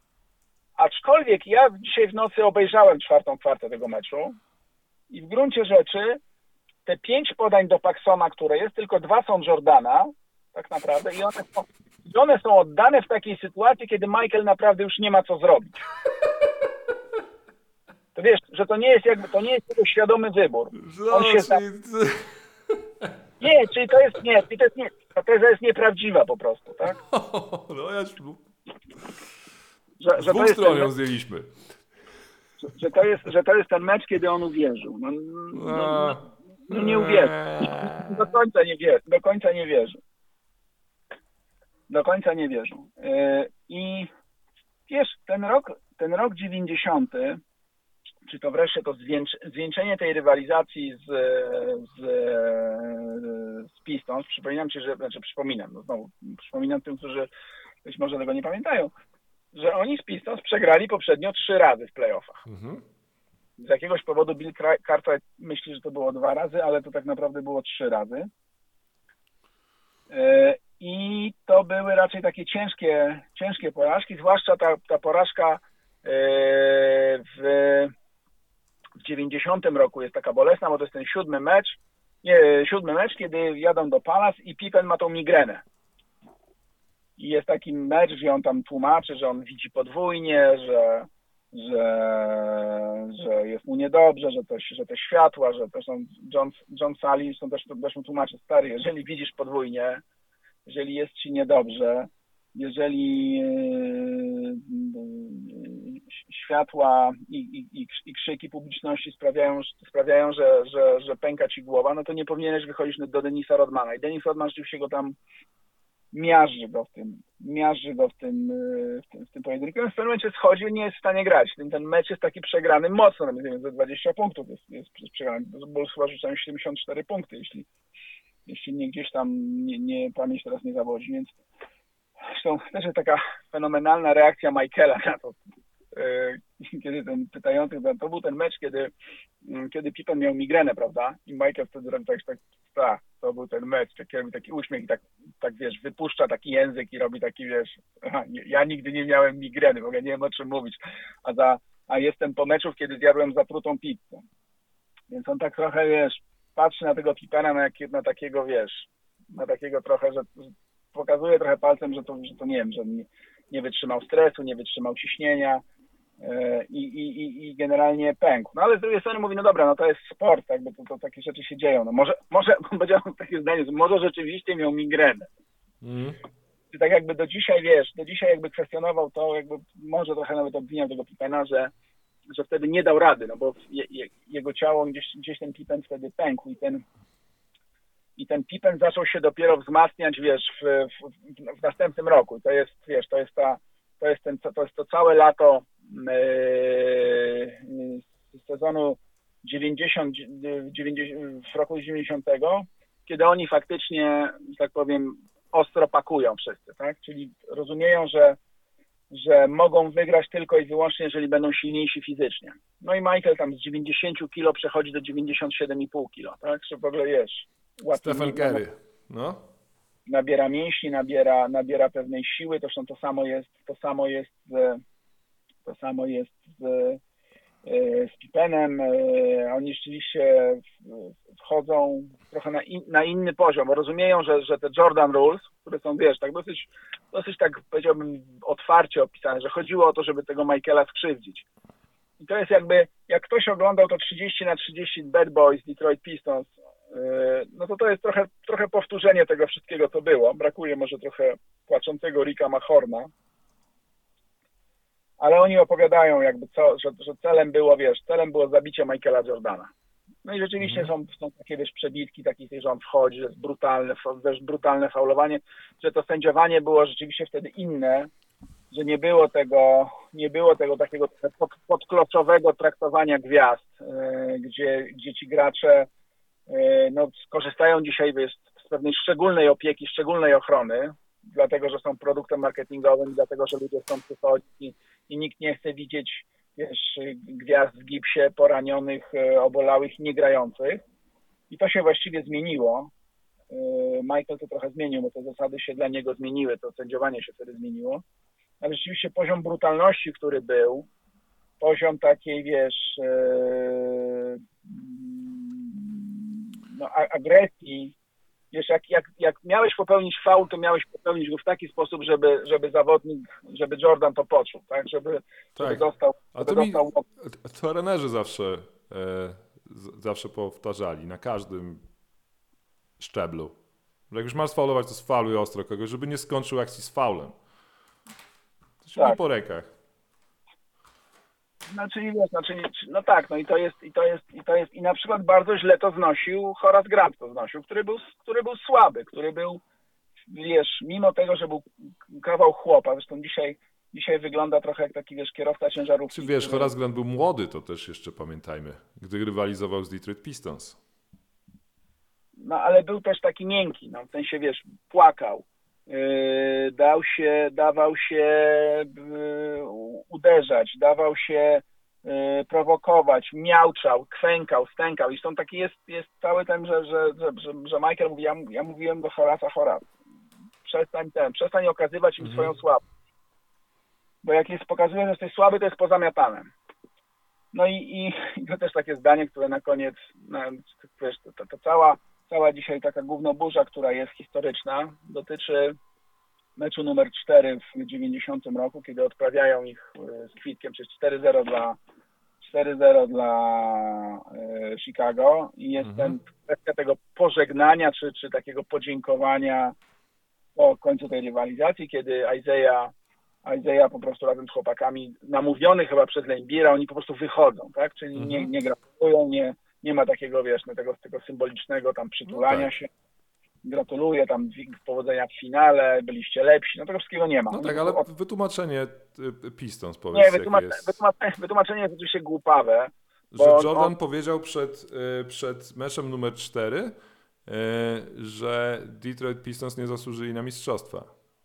aczkolwiek ja dzisiaj w nocy obejrzałem czwartą kwartę tego meczu i w gruncie rzeczy te pięć podań do Paxsona, które jest, tylko dwa są Jordana, tak naprawdę, i one są, i one są oddane w takiej sytuacji, kiedy Michael naprawdę już nie ma co zrobić. To wiesz, że to nie jest jakby, to nie jest jego świadomy wybór. On się za... Nie, czyli to jest, nie, czyli to jest nie, ta teza jest nieprawdziwa po prostu, tak? No ja już... Że, Z że to dwóch jest stron ten, ją zdjęliśmy. że, że, to jest, że to jest ten mecz, kiedy on uwierzył. No, no, no, no nie uwierzył. Do końca nie wierzy. Do końca nie wierzy. Do końca nie wierzył. Yy, I wiesz, ten rok, ten rok dziewięćdziesiąty, czy to wreszcie to zwieńcz, zwieńczenie tej rywalizacji z, z, z Pistons, przypominam ci, że, znaczy przypominam, no znowu, przypominam tym, którzy być może tego nie pamiętają, że oni z Pistons przegrali poprzednio trzy razy w playoffach. Mhm. Z jakiegoś powodu Bill Cartwright myśli, że to było dwa razy, ale to tak naprawdę było trzy razy. I to były raczej takie ciężkie, ciężkie porażki, zwłaszcza ta, ta porażka w, w dziewięćdziesiątym roku jest taka bolesna, bo to jest ten siódmy mecz, nie, siódmy mecz, kiedy jadą do Palace i Pippen ma tą migrenę. I jest taki mecz, gdzie on tam tłumaczy, że on widzi podwójnie, że, że, że jest mu niedobrze, że, to, że te światła, że to są John, John Sally, są też, też mu tłumaczy, stary, jeżeli widzisz podwójnie, jeżeli jest ci niedobrze, jeżeli yy, yy, światła i, i, i krzyki publiczności sprawiają, sprawiają że, że, że pęka ci głowa, no to nie powinieneś wychodzić do Denisa Rodmana. I Denis Rodman rzeczywiście go tam miażdży go w tym, miażdży go w tym, w tym, w tym pojedynku. On w pewnym momencie schodzi i nie jest w stanie grać. Ten, ten mecz jest taki przegrany mocno, nawet nie wiem, za dwadzieścia punktów jest, jest przegrany. Bulls chyba rzucają siedemdziesiąt cztery punkty, jeśli, jeśli nie gdzieś tam nie, nie, pamięć teraz nie zawodzi, więc zresztą też jest taka fenomenalna reakcja Michaela na to, kiedy ten pytający, to był ten mecz, kiedy, kiedy Pippen miał migrenę, prawda? I Michael wtedy robi tak, tak, tak, to był ten mecz, taki, robi taki uśmiech i tak, tak, wiesz, wypuszcza taki język i robi taki, wiesz, aha, nie, ja nigdy nie miałem migreny, w ogóle nie wiem o czym mówić, a, za, a jestem po meczów, kiedy zjadłem zatrutą pizzę. Więc on tak trochę, wiesz, patrzy na tego Pippena na, jak, na takiego, wiesz, na takiego trochę, że, że pokazuje trochę palcem, że to, że to nie wiem, że nie, nie wytrzymał stresu, nie wytrzymał ciśnienia yy, i, i, i generalnie pękł. No ale z drugiej strony mówi, no dobra, no to jest sport, jakby to, to takie rzeczy się dzieją. No może, może powiedziałem takie zdanie, że może rzeczywiście miał migrenę. Mm. Tak jakby do dzisiaj, wiesz, do dzisiaj jakby kwestionował to, jakby może trochę nawet obwiniał tego Pippena, że, że wtedy nie dał rady, no bo je, je, jego ciało, gdzieś, gdzieś ten Pippen wtedy pękł i ten I ten Pippen zaczął się dopiero wzmacniać, wiesz, w, w, w następnym roku. I to jest, wiesz, to jest ta, to jest ten, to jest to całe lato yy, z sezonu dziewięćdziesiąt, dziewięćdziesiąt, w roku dziewięćdziesiątego, kiedy oni faktycznie, że tak powiem, ostro pakują wszyscy, tak? Czyli rozumieją, że, że mogą wygrać tylko i wyłącznie, jeżeli będą silniejsi fizycznie. No i Michael tam z dziewięćdziesiąt kilo przechodzi do dziewięćdziesiąt siedem i pół kilo, tak? Że w ogóle wiesz. Stephen Curry, no. Nabiera mięśni, nabiera, nabiera pewnej siły, zresztą to samo jest, to samo jest, to samo jest z, z Pippenem. Oni rzeczywiście wchodzą trochę na, in, na inny poziom, bo rozumieją, że, że te Jordan Rules, które są, wiesz, tak dosyć, dosyć tak powiedziałbym otwarcie opisane, że chodziło o to, żeby tego Michaela skrzywdzić. I to jest jakby, jak ktoś oglądał to trzydzieści na trzydzieści Bad Boys Detroit Pistons, no to to jest trochę, trochę powtórzenie tego wszystkiego, co było. Brakuje może trochę płaczącego Ricka Mahorna, ale oni opowiadają jakby, co, że, że celem było, wiesz, celem było zabicie Michaela Jordana. No i rzeczywiście mhm. są, są takie, wiesz, przebitki, takie, że on wchodzi, że jest brutalne, wiesz, brutalne faulowanie, że to sędziowanie było rzeczywiście wtedy inne, że nie było tego, nie było tego takiego pod, podkloczowego traktowania gwiazd, yy, gdzie, gdzie ci gracze no, skorzystają dzisiaj, wiesz, z pewnej szczególnej opieki, szczególnej ochrony, dlatego, że są produktem marketingowym, dlatego, że ludzie chcą przychodzić i, i nikt nie chce widzieć, wiesz, gwiazd w gipsie, poranionych, obolałych i niegrających. I to się właściwie zmieniło. Michael to trochę zmienił, bo te zasady się dla niego zmieniły, to sędziowanie się wtedy zmieniło. Ale rzeczywiście poziom brutalności, który był, poziom takiej, wiesz, no, agresji, wiesz, jak, jak, jak miałeś popełnić faul, to miałeś popełnić go w taki sposób, żeby, żeby zawodnik, żeby Jordan to poczuł, tak, żeby, tak. żeby dostał, A żeby to mi, dostał... trenerzy zawsze, e, z, zawsze powtarzali, na każdym szczeblu, że jak już masz faulować, to sfauluj ostro kogoś, żeby nie skończył akcji z faulem. To się tak. po rękach. Znaczy, wiesz, znaczy, no tak, no i to jest, i to jest, i to jest, i na przykład bardzo źle to znosił Horace Grant to znosił, który był, który był słaby, który był, wiesz, mimo tego, że był kawał chłopa, zresztą dzisiaj, dzisiaj wygląda trochę jak taki, wiesz, kierowca ciężarówki. Czy wiesz, który... Horace Grant był młody, to też jeszcze pamiętajmy, gdy rywalizował z Detroit Pistons. No, ale był też taki miękki, no, w sensie, wiesz, płakał. Yy, dał się, dawał się yy, uderzać, dawał się yy, prowokować, miauczał, kwękał, stękał. I stąd taki jest, jest cały ten, że, że, że, że Michael mówi, ja, ja mówiłem do Horace'a, Horace, przestań ten, przestań okazywać im mhm. swoją słabość. Bo jak jest pokazuje, że jesteś słaby, to jest pozamiatanem. No i, i, i to też takie zdanie, które na koniec, no, wiesz, to, to, to cała Cała dzisiaj taka głównoburza, która jest historyczna, dotyczy meczu numer cztery w dziewięćdziesiątym roku, kiedy odprawiają ich z kwitkiem, przez cztery zero dla, cztery zero dla e, Chicago i jest mhm. ten kwestia tego pożegnania, czy, czy takiego podziękowania po końcu tej rywalizacji, kiedy Isaiah, Isaiah po prostu razem z chłopakami, namówiony chyba przez Lembira, oni po prostu wychodzą, tak? Czyli mhm. nie, nie gratulują, nie Nie ma takiego, wiesz, no, tego, tego symbolicznego tam przytulania no tak. się. Gratuluję, tam powodzenia w finale, byliście lepsi. No tego wszystkiego nie ma. No tak, ale wytłumaczenie Pistons, powiedz, Nie, wytłumacz, jest... wytłumaczenie, wytłumaczenie jest oczywiście głupawe. Że Jordan on... powiedział przed, przed meczem numer cztery, że Detroit Pistons nie zasłużyli na mistrzostwa.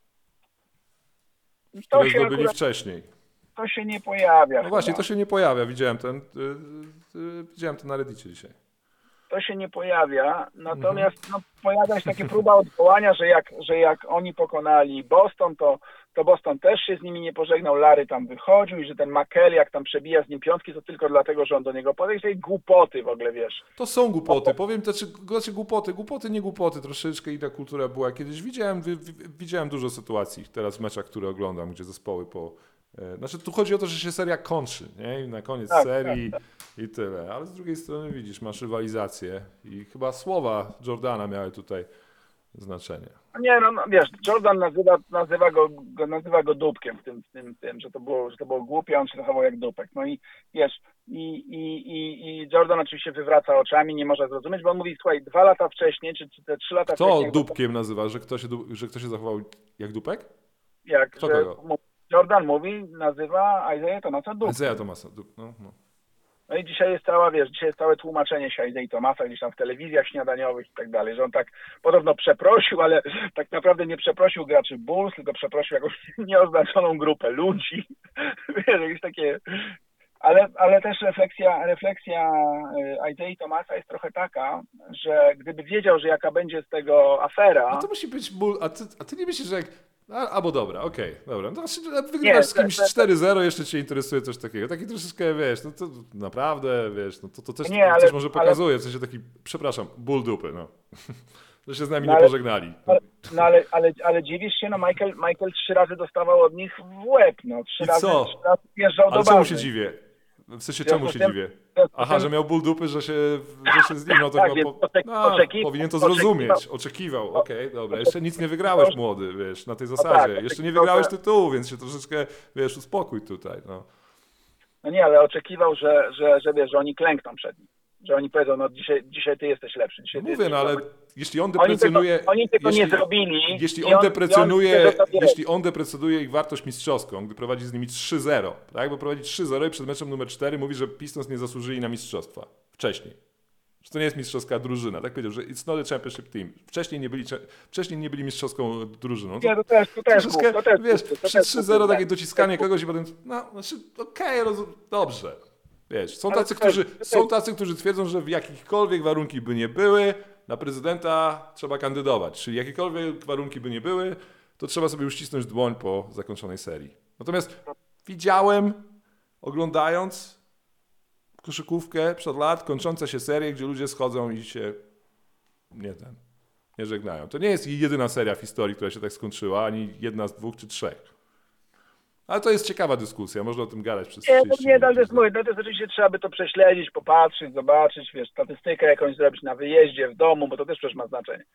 To które się zdobyli akurat... wcześniej. To się nie pojawia. No właśnie, to się nie pojawia. Widziałem ten, yy, yy, widziałem to na Reddicie dzisiaj. to się nie pojawia, natomiast no, pojawia się takie próba odwołania, że jak, że jak oni pokonali Boston, to, to Boston też się z nimi nie pożegnał, Larry tam wychodził i że ten McHale, jak tam przebija z nim piątki, to tylko dlatego, że on do niego podejdzie. Tej głupoty w ogóle, wiesz. To są głupoty, powiem to, czy, znaczy głupoty, głupoty, nie głupoty, troszeczkę inna kultura była. Kiedyś widziałem, wi, wi, widziałem dużo sytuacji teraz w meczach, które oglądam, gdzie zespoły po... E, znaczy tu chodzi o to, że się seria kończy, nie? I na koniec Tak, serii tak, i tyle, ale z drugiej strony widzisz, masz rywalizację i chyba słowa Jordana miały tutaj znaczenie. Nie, no, no wiesz, Jordan nazywa, nazywa, go, go, nazywa go dupkiem w tym, w tym, tym że, to było, że to było głupie, on się zachował jak dupek. No i wiesz, i, i, i, i Jordan oczywiście wywraca oczami, nie może zrozumieć, bo on mówi, słuchaj, dwa lata wcześniej, czy, czy te trzy lata Kto wcześniej... dupkiem nazywa, że kto, się, że kto się zachował jak dupek? Jak, Kto że tego? Jordan mówi, nazywa Isaiah Thomasa dupkiem. Isaiah Thomasa, dup, no, no. No i dzisiaj jest cała, wiesz, dzisiaj jest całe tłumaczenie się Isaiah Thomasa gdzieś tam w telewizjach śniadaniowych i tak dalej, że on tak podobno przeprosił, ale tak naprawdę nie przeprosił graczy Bulls, tylko przeprosił jakąś nieoznaczoną grupę ludzi. Wiesz, jakieś takie... Ale, ale też refleksja, refleksja Isaiah Thomasa jest trochę taka, że gdyby wiedział, że jaka będzie z tego afera... A to musi być ból, a ty, a ty nie myślisz, że jak... A, albo dobra, okej, okay, dobra. No, znaczy, wygrywasz z kimś cztery zero, jeszcze cię interesuje coś takiego. Taki troszeczkę, wiesz, no to naprawdę, wiesz, no to, to też, nie, ale, też może pokazuje, ale... w sensie taki, przepraszam, ból dupy, no. Że się z nami no nie ale, pożegnali. Ale, no ale, ale, ale dziwisz się, no Michael, Michael trzy razy dostawał od nich w łeb, no. Trzy I razy, co? trzy razy wjeżdżał Ale do czemu bazy. się dziwię? W sensie, W związku czemu się z tym- dziwię? w związku z Aha, tym- że miał ból dupy, że się, że się z nim, no to Tak, chyba więc po... oczek- no, oczekiwał- powinien to oczekiwał- zrozumieć. Oczekiwał, okej, okay, dobra. Jeszcze nic nie wygrałeś, młody, wiesz, na tej zasadzie. tak, Jeszcze nie oczekiwał, wygrałeś że- tytułu, więc się troszeczkę, wiesz, uspokój tutaj, no. No nie, ale oczekiwał, że, że, że wiesz, że oni klękną przed nim. Że oni powiedzą, no dzisiaj, dzisiaj ty jesteś lepszy. Dzisiaj ty Mówię, jesteś no ale lepszy. jeśli on Oni tego, deprecjonuje... oni tego jeśli, nie zrobili. Jeśli i on, on deprecjonuje, i on tego zabierze. jeśli on deprecjonuje ich wartość mistrzowską, gdy prowadzi z nimi trzy zero, tak? Bo prowadzi trzy zero i przed meczem numer cztery mówi, że Pistons nie zasłużyli na mistrzostwa. Wcześniej. Że to nie jest mistrzowska drużyna. Tak powiedział, że it's not a championship team. Wcześniej nie byli, wcześniej nie byli mistrzowską drużyną. Nie, to też, to też, Troszeczkę, to też, wiesz, to też, przy trzy zero takie tak. dociskanie kogoś i potem, no, znaczy, okej, okay, dobrze. Wiesz, są Ale tacy, to też- którzy, to też- są tacy, którzy twierdzą, że w jakichkolwiek warunki by nie były, na prezydenta trzeba kandydować. Czyli jakiekolwiek warunki by nie były, to trzeba sobie uścisnąć dłoń po zakończonej serii. Natomiast widziałem, oglądając koszykówkę przed lat, kończące się serie, gdzie ludzie schodzą i się nie ten, nie żegnają. To nie jest jedyna seria w historii, która się tak skończyła, ani jedna z dwóch czy trzech. Ale to jest ciekawa dyskusja, można o tym gadać przez Nie, trzydzieści nie, minut. ale to jest, mówię, no to jest oczywiście trzeba by to prześledzić, popatrzeć, zobaczyć, wiesz, statystykę jakąś zrobić na wyjeździe, w domu, bo to też przecież ma znaczenie.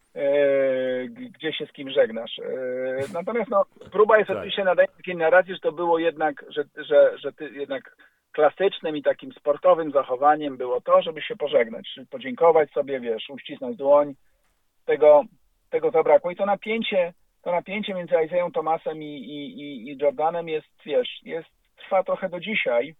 Eee, gdzie się z kim żegnasz. Eee, natomiast no, próba jest Tak. oczywiście nadanie takiej narracji, że to było jednak, że, że, że ty, jednak klasycznym i takim sportowym zachowaniem było to, żeby się pożegnać, czyli podziękować sobie, wiesz, uścisnąć dłoń. Tego, tego zabrakło. I to napięcie, to napięcie między Isaiah Thomasem i, i, i, i Jordanem jest, wiesz, jest, trwa trochę do dzisiaj.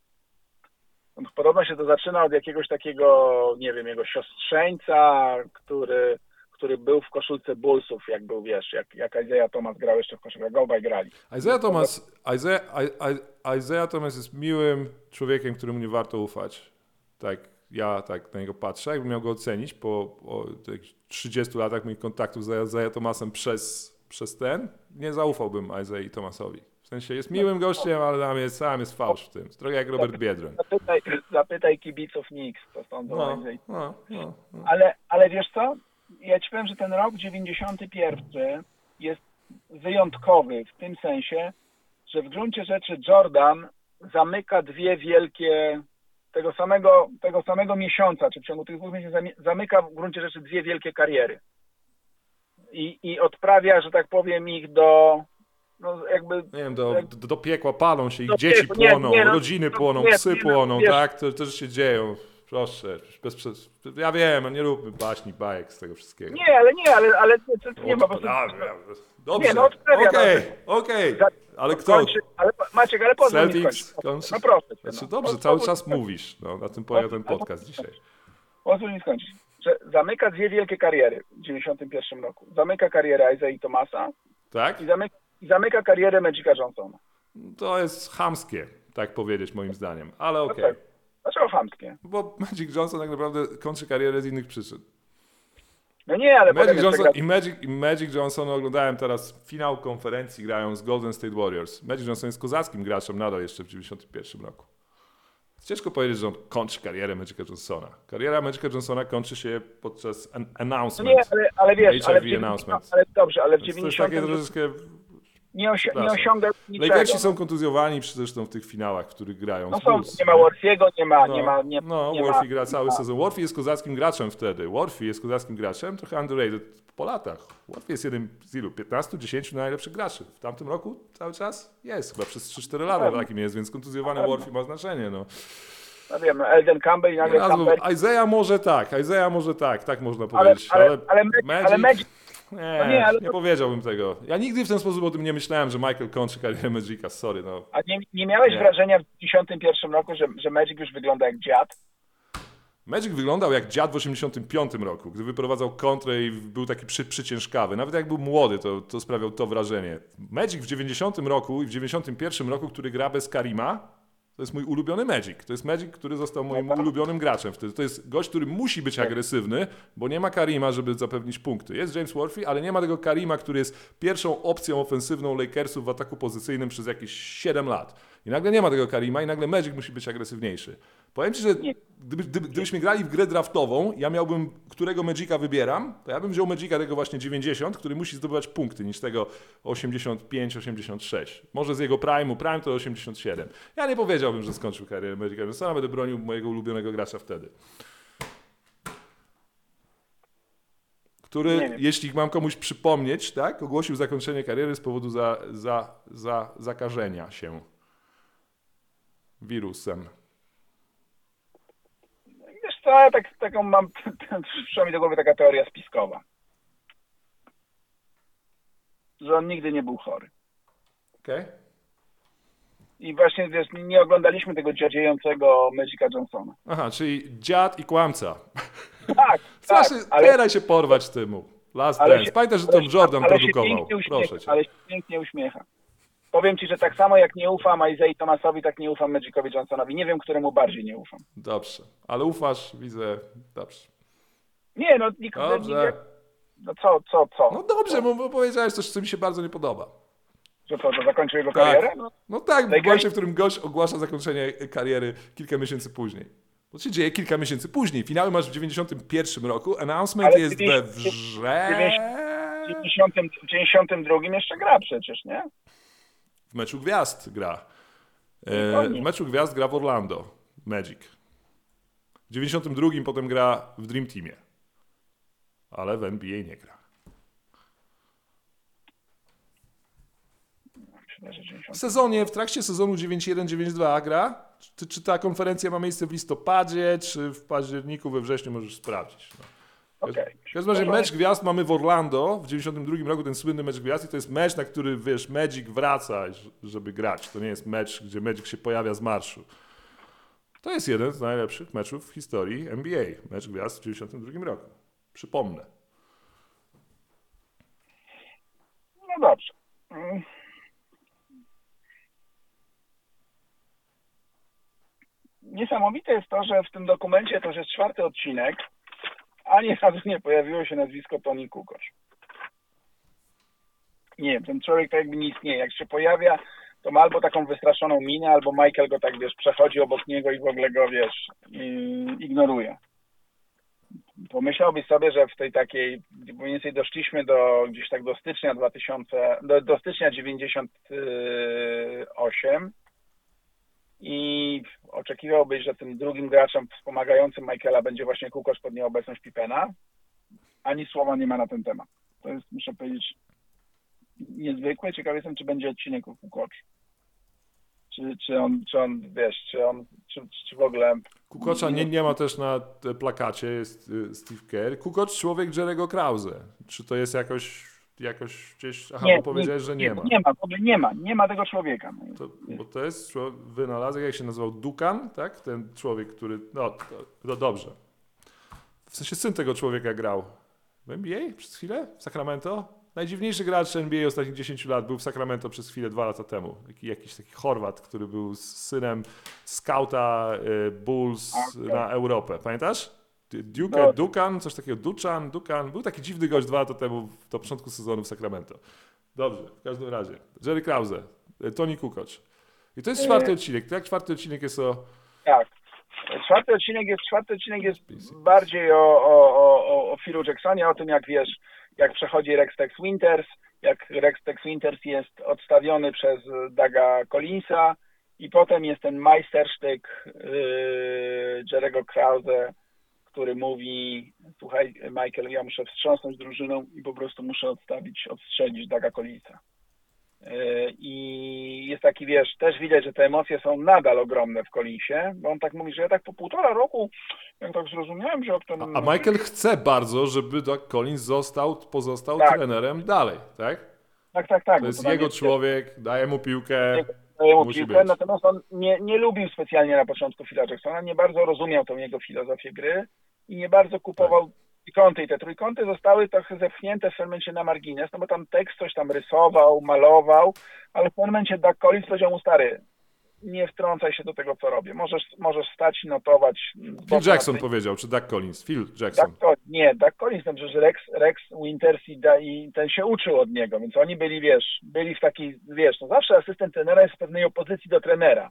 Podobno się to zaczyna od jakiegoś takiego, nie wiem, jego siostrzeńca, który, który był w koszulce Bullsów, jak był, wiesz, jak, jak Isaiah Thomas grał jeszcze w koszulce, jak obaj grali. Isaiah Thomas, Isaiah, I- Isaiah Thomas jest miłym człowiekiem, któremu nie warto ufać. Tak, ja tak na niego patrzę. Jakbym miał go ocenić po, po trzydziestu latach moich kontaktów z Isaiah Thomasem przez, przez ten, nie zaufałbym Isaiah Thomasowi. W sensie jest miłym gościem, ale tam jest, sam jest fałsz w tym. Trochę jak Robert Biedroń. Zapytaj, zapytaj kibiców Knicks, co sądzą o No, Isaiah. no, no, no. Ale, ale wiesz co? Ja ci powiem, że ten rok dziewięćdziesiąty pierwszy jest wyjątkowy w tym sensie, że w gruncie rzeczy Jordan zamyka dwie wielkie, tego samego, tego samego miesiąca, czy w ciągu tych dwóch miesięcy zamyka w gruncie rzeczy dwie wielkie kariery. I, i odprawia, że tak powiem, ich do, no jakby... Nie wiem, do, do, do piekła palą się, ich Do dzieci piekła, nie, płoną, nie, no, rodziny no, płoną, nie, psy nie, no, płoną, wiesz- tak? To, to rzeczy się dzieją. Proszę, bez, bez, ja wiem, no nie róbmy baśni, bajek z tego wszystkiego. Nie, ale nie, ale, ale to, to nie ma po prostu... Dobrze, Nie, no, odprawia, okej, no. okej, Za- ale kto? Kończy, ale Maciek, ale pozwól mi Celtics, skończyć. kończy- No proszę cię, Znaczy, no. dobrze, Pozwól- cały pozwól- czas mówisz, no, na tym polega ten podcast dzisiaj. Pozwól mi skończyć. Że zamyka dwie wielkie kariery w dziewięćdziesiątym pierwszym roku. Zamyka karierę Isaiah Thomasa Tak? i zamyka, i zamyka karierę Magica Johnsona. To jest chamskie, tak powiedzieć moim zdaniem, ale okej. Dlaczego? Dlaczego chamskie. Bo Magic Johnson tak naprawdę kończy karierę z innych przyczyn. No nie, ale Magic potem Johnson, gra... i, Magic, I Magic Johnson oglądałem teraz finał konferencji, grają z Golden State Warriors. Magic Johnson jest kozackim graczem nadal jeszcze w dziewięćdziesiątym pierwszym roku. Ciężko powiedzieć, że on kończy karierę Magica Johnsona. Kariera Magica Johnsona kończy się podczas an- announcement. No nie, ale, ale wiesz, ale, w announcement. ale dobrze, ale w To jest dziewięćdziesiątym takie troszeczkę... nie, osi- nie osiąga niczego. Lakersi są kontuzjowani zresztą w tych finałach, w których grają. No z są, Bulls, nie ma Worthiego, nie ma, No, nie ma, nie, no nie Worthy ma, gra cały nie ma. sezon. Worthy jest kozackim graczem wtedy. Worthy jest kozackim graczem, trochę underrated po latach. Worthy jest jednym z ilu? piętnastu, dziesięciu najlepszych graczy. W tamtym roku cały czas jest. Chyba przez trzy cztery lata takim jest, więc kontuzjowany Worthy ma znaczenie. No. No wiem, no Elden Campbell i nagle Ja, Campbell. Isaiah może tak, Isaiah może tak, tak można Ale, powiedzieć. ale, ale, ale, Magic, Magic, ale Magic, nie, no nie, ale nie to- powiedziałbym tego. Ja nigdy w ten sposób o tym nie myślałem, że Michael kończy karierę Magica, sorry. No. a nie, nie miałeś Nie. wrażenia w dziewięćdziesiątym pierwszym roku, że, że Magic już wygląda jak dziad? Magic wyglądał jak dziad w osiemdziesiątym piątym roku, gdy wyprowadzał kontrę i był taki przy, przyciężkawy. Nawet jak był młody, to, to sprawiał to wrażenie. Magic w dziewięćdziesiątym roku i w dziewięćdziesiątym pierwszym roku, który gra bez Karima, to jest mój ulubiony Magic. To jest Magic, który został moim ulubionym graczem wtedy. To jest gość, który musi być agresywny, bo nie ma Karima, żeby zapewnić punkty. Jest James Worthy, ale nie ma tego Karima, który jest pierwszą opcją ofensywną Lakersów w ataku pozycyjnym przez jakieś siedem lat. I nagle nie ma tego Karima i nagle Magic musi być agresywniejszy. Powiem ci, że gdyby, gdyby, gdybyśmy grali w grę draftową, ja miałbym, którego Magica wybieram, to ja bym wziął Magica tego właśnie dziewięćdziesiąt, który musi zdobywać punkty, niż tego osiemdziesiąt pięć osiemdziesiąt sześć. Może z jego prime'u, prime to osiemdziesiąt siedem. Ja nie powiedziałbym, że skończył karierę Magica Johnsona, będę bronił mojego ulubionego gracza wtedy. Który, jeśli mam komuś przypomnieć, tak, ogłosił zakończenie kariery z powodu za, za, za, zakażenia się wirusem. Wiesz co, ja tak, taką mam, przyszła mi do głowy taka teoria spiskowa. Że on nigdy nie był chory. Okej? Okay? I właśnie, wiesz, nie oglądaliśmy tego dziadziejącego Magica Johnsona. Aha, czyli dziad i kłamca. Tak, tak, Strasznie, ale, staraj się porwać temu. Last ale Dance. się- Pamiętaj, że ale to się- Jordan ale się produkował. pięknie uśmiecha, Proszę cię. Ale się pięknie uśmiecha. Powiem ci, że tak samo jak nie ufam Isaiah Thomasowi, tak nie ufam Magicowi Johnsonowi. Nie wiem, któremu bardziej nie ufam. Dobrze. Ale ufasz, widzę. Dobrze. Nie, no nikt Dobrze. No co, co, co? No dobrze, bo, bo powiedziałeś coś, co mi się bardzo nie podoba. Że co, to zakończył jego Tak. karierę? No, No tak, w Lakers- momencie, w którym gość ogłasza zakończenie kariery kilka miesięcy później. To się dzieje kilka miesięcy później. Finały masz w dziewięćdziesiątym pierwszym roku, announcement Ale jest we dziewięćdziesiątym- wrze... w dziewięćdziesiątym, dziewięćdziesiątym drugim jeszcze gra przecież, nie? W meczu gwiazd gra. E, Dokładnie. w meczu gwiazd gra w Orlando. Magic. W dziewięćdziesiątym drugim potem gra w Dream Teamie. Ale w N B A nie gra. Myślę, że W dziewięćdziesiątym. sezonie, w trakcie sezonu dziewięć jeden dziewięć dwa gra? Czy, czy ta konferencja ma miejsce w listopadzie, czy w październiku, we wrześniu możesz sprawdzić. No. Okej. W każdym razie mecz gwiazd mamy w Orlando w dziewięćdziesiątym drugim roku, ten słynny mecz gwiazd i to jest mecz, na który, wiesz, Magic wraca, żeby grać. To nie jest mecz, gdzie Magic się pojawia z marszu. To jest jeden z najlepszych meczów w historii N B A. Mecz gwiazd w dziewięćdziesiątym drugim roku. Przypomnę. No dobrze. Mm. Niesamowite jest to, że w tym dokumencie, to już jest czwarty odcinek, ani razu nie pojawiło się nazwisko Toni Kukoc. Nie wiem, ten człowiek tak jakby nie istnieje. Jak się pojawia, to ma albo taką wystraszoną minę, albo Michael go tak, wiesz, przechodzi obok niego i w ogóle go, wiesz, i- ignoruje. Pomyślałbyś sobie, że w tej takiej, mniej więcej doszliśmy do gdzieś tak do stycznia dwa tysiące, do, do stycznia dziewięćdziesiątego ósmego i oczekiwałbyś, że tym drugim graczem wspomagającym Michaela będzie właśnie Kukoc pod nieobecność Pippena. Ani słowa nie ma na ten temat. To jest, muszę powiedzieć, niezwykłe. Ciekaw jestem, czy będzie odcinek o Kukoc. Czy, czy on, czy on, wiesz, czy on, czy, czy w ogóle... Kukocza nie, nie ma też na te plakacie, jest y, Steve Kerr. Kukoc człowiek Jerry'ego Krause. Czy to jest jakoś, jakoś gdzieś... Aha, bo powiedziałeś, że nie, ma. Nie ma, w ogóle nie ma, nie ma tego człowieka. No. To, bo to jest człowiek, wynalazek, jak się nazywał, Dukan, tak? Ten człowiek, który... No, to, to dobrze. W sensie syn tego człowieka grał w N B A przez chwilę? W Sacramento? najdziwniejszy gracz N B A ostatnich dziesięć lat był w Sacramento przez chwilę dwa lata temu. Jaki, jakiś taki Chorwat, który był synem skauta y, Bulls Okay. na Europę. Pamiętasz? Duke, No. Dukan, coś takiego, Duchan, Dukan. Był taki dziwny gość dwa lata temu, do początku sezonu w Sacramento. Dobrze, w każdym razie. Jerry Krause, Tony Kukoc. I to jest czwarty odcinek. To jak czwarty odcinek jest o... Tak. Czwarty odcinek jest, czwarty odcinek jest bardziej o, o, o, o Philu Jacksonie, o tym jak wiesz, jak przechodzi Rex Tex Winters, jak Rex Tex Winters jest odstawiony przez Douga Collinsa i potem jest ten majstersztyk yy, Jerry'ego Krause, który mówi, słuchaj Michael, ja muszę wstrząsnąć drużyną i po prostu muszę odstawić, odstrzelić Douga Collinsa. I jest taki, wiesz, też widać, że te emocje są nadal ogromne w Collinsie, bo on tak mówi, że ja tak po półtora roku, jak tak zrozumiałem, że jak ten... A, a Michael chce bardzo, żeby Doug Collins został, pozostał Tak. trenerem dalej, tak? Tak, tak, tak. To jest tam jego człowiek, daje mu piłkę, daje mu musi piłkę, być. natomiast on nie, nie lubił specjalnie na początku Phila Jacksona, nie bardzo rozumiał tą jego filozofię gry i nie bardzo kupował trójkąty i te trójkąty zostały trochę zepchnięte w pewnym momencie na margines, no bo tam tekst coś tam rysował, malował, ale w pewnym momencie Doug Collins powiedział mu, stary, nie wtrącaj się do tego, co robię. Możesz, możesz stać i notować. Phil Jackson powiedział, czy Doug Collins? Phil Jackson. Doug, nie, Doug Collins, znaczy, że Rex, Rex Winters i, da, i ten się uczył od niego, więc oni byli, wiesz, byli w takiej, wiesz, no zawsze asystent trenera jest w pewnej opozycji do trenera.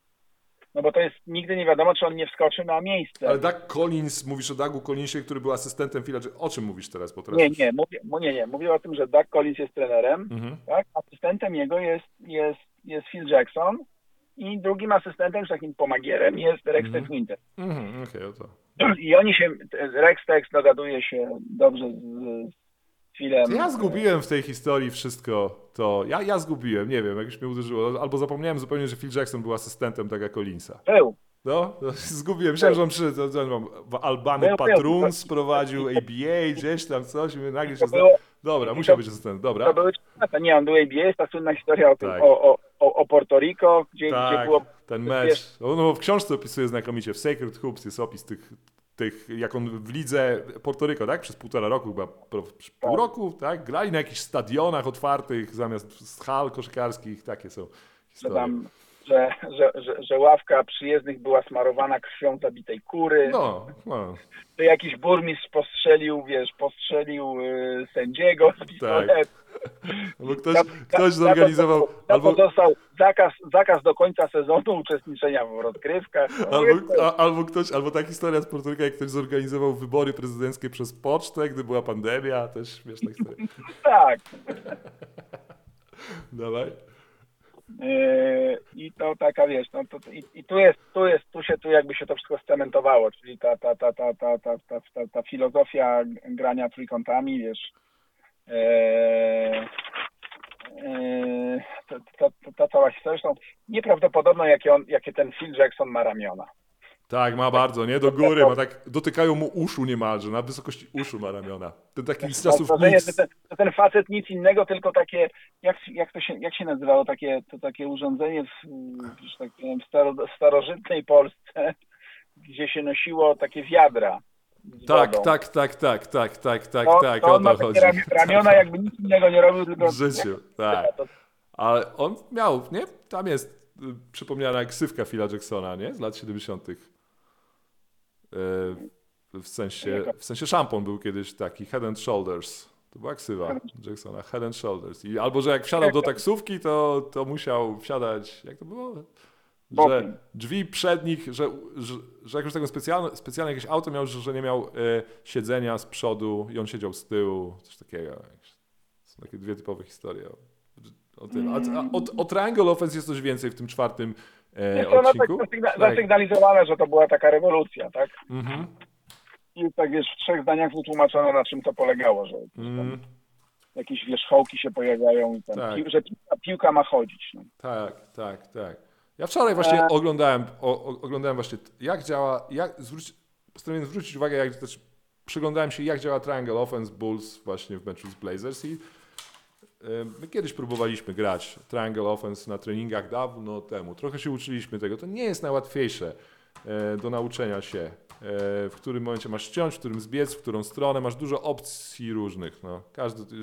No bo to jest, nigdy nie wiadomo, czy on nie wskoczy na miejsce. Ale Doug Collins, mówisz o Dougu Collinsie, który był asystentem Phila Jacksona. O czym mówisz teraz? Bo teraz Nie, już... nie, mówię, nie, nie, mówię o tym, że Doug Collins jest trenerem, Mhm. tak? Asystentem jego jest, jest, jest Phil Jackson i drugim asystentem, takim pomagierem jest Rex Mhm. Tex Winter. Mhm, okej, o to. I oni się, Rex Tex dogaduje się dobrze z, z Philem. Ja zgubiłem w tej historii wszystko to. Ja, ja zgubiłem, nie wiem, jakoś mnie uderzyło. Albo zapomniałem zupełnie, że Phil Jackson był asystentem Douga Collinsa. Był. No, no zgubiłem. Myślałem, że on przy to, to, mam Albany Był, był. Patruns prowadził, A B A, gdzieś tam coś. I nagle się To zna... było- Dobra, to- musiał być asystentem. To Dobra. były to nie, on był A B A, jest ta słynna historia o, tym, Tak. o, o, o, o Porto Rico, gdzie, gdzie Tak, było... ten mecz. No, no, w książce opisuje znakomicie. W Sacred Hoops jest opis tych, tych, jak on w lidze Porto Rico, tak? Przez półtora roku chyba, po- pół roku, tak? Grali na jakichś stadionach otwartych zamiast hal koszykarskich. Takie są Że, historie. tam, że, że, że, że ławka przyjezdnych była smarowana krwią zabitej kury, No, no. że jakiś burmistrz postrzelił, wiesz, postrzelił y, sędziego z pistoletu. Albo ktoś, Za- ktoś za- zorganizował, za to- za to albo, dostał zakaz, zakaz do końca sezonu uczestniczenia w rozgrywkach. No, albo, jest to- a, albo ktoś, albo ta historia z Porto Rico, jak ktoś zorganizował wybory prezydenckie przez pocztę, gdy była pandemia, też śmieszna historia. Tak. Dawaj. Yy, I to taka, wiesz, no to, i, i tu jest, tu jest, tu się, tu jakby się to wszystko scementowało, czyli ta, ta, ta, ta, ta, ta, ta, ta, ta filozofia grania trójkątami, wiesz, yy, yy, ta, ta, ta, ta cała historia, zresztą nieprawdopodobne, jakie, on, jakie ten Phil Jackson ma ramiona. Tak, ma bardzo, nie? Do góry, ma tak, dotykają mu uszu niemalże, na wysokości uszu ma ramiona. Ten taki z czasów Mam wrażenie, Knicks. że ten, że ten facet nic innego, tylko takie, jak, jak to się, jak się nazywało, takie, to takie urządzenie w, że tak powiem, staro, starożytnej Polsce, gdzie się nosiło takie wiadra z Tak, wodą. tak, tak, tak, tak, tak, tak, To, tak, to o on ma to takie chodzi. rami- ramiona, jakby nic innego nie robił, tylko... W życiu, tak. To, Ale on miał, nie? Tam jest y, przypomniana ksywka Phila Jacksona, nie? Z lat siedemdziesiątych. Y, w sensie, w sensie szampon był kiedyś taki, Head and Shoulders. To była ksywa Jacksona, Head and Shoulders. I albo, że jak wsiadał do taksówki, to, to musiał wsiadać, jak to było? Że Bokiem. drzwi przednich, że, że, że jak już taką specjalne, specjalne jakieś auto miał, że, że nie miał y, siedzenia z przodu i on siedział z tyłu, coś takiego. Są takie dwie typowe historie o, o tym. A, a o, o Triangle Offense jest coś więcej w tym czwartym e, jest ona tak odcinku? zasygna- zasygnalizowane, że to była taka rewolucja, tak? Mhm. I tak, wiesz, w trzech zdaniach wytłumaczono, na czym to polegało, że Mm, jakieś wierzchołki się pojawiają i tam, Tak. pił, że piłka, piłka ma chodzić. No. tak, tak, tak. Ja wczoraj właśnie E. oglądałem, o, o, oglądałem właśnie jak działa, jak zwróć, postanowiłem zwrócić uwagę, jak, znaczy, przyglądałem się jak działa Triangle Offense Bulls właśnie w meczu z Blazers i e, my kiedyś próbowaliśmy grać Triangle Offense na treningach dawno temu. Trochę się uczyliśmy tego. To nie jest najłatwiejsze e, do nauczenia się. E, w którym momencie masz ściąć, w którym zbiec, w którą stronę. Masz dużo opcji różnych. No. Każdy to jest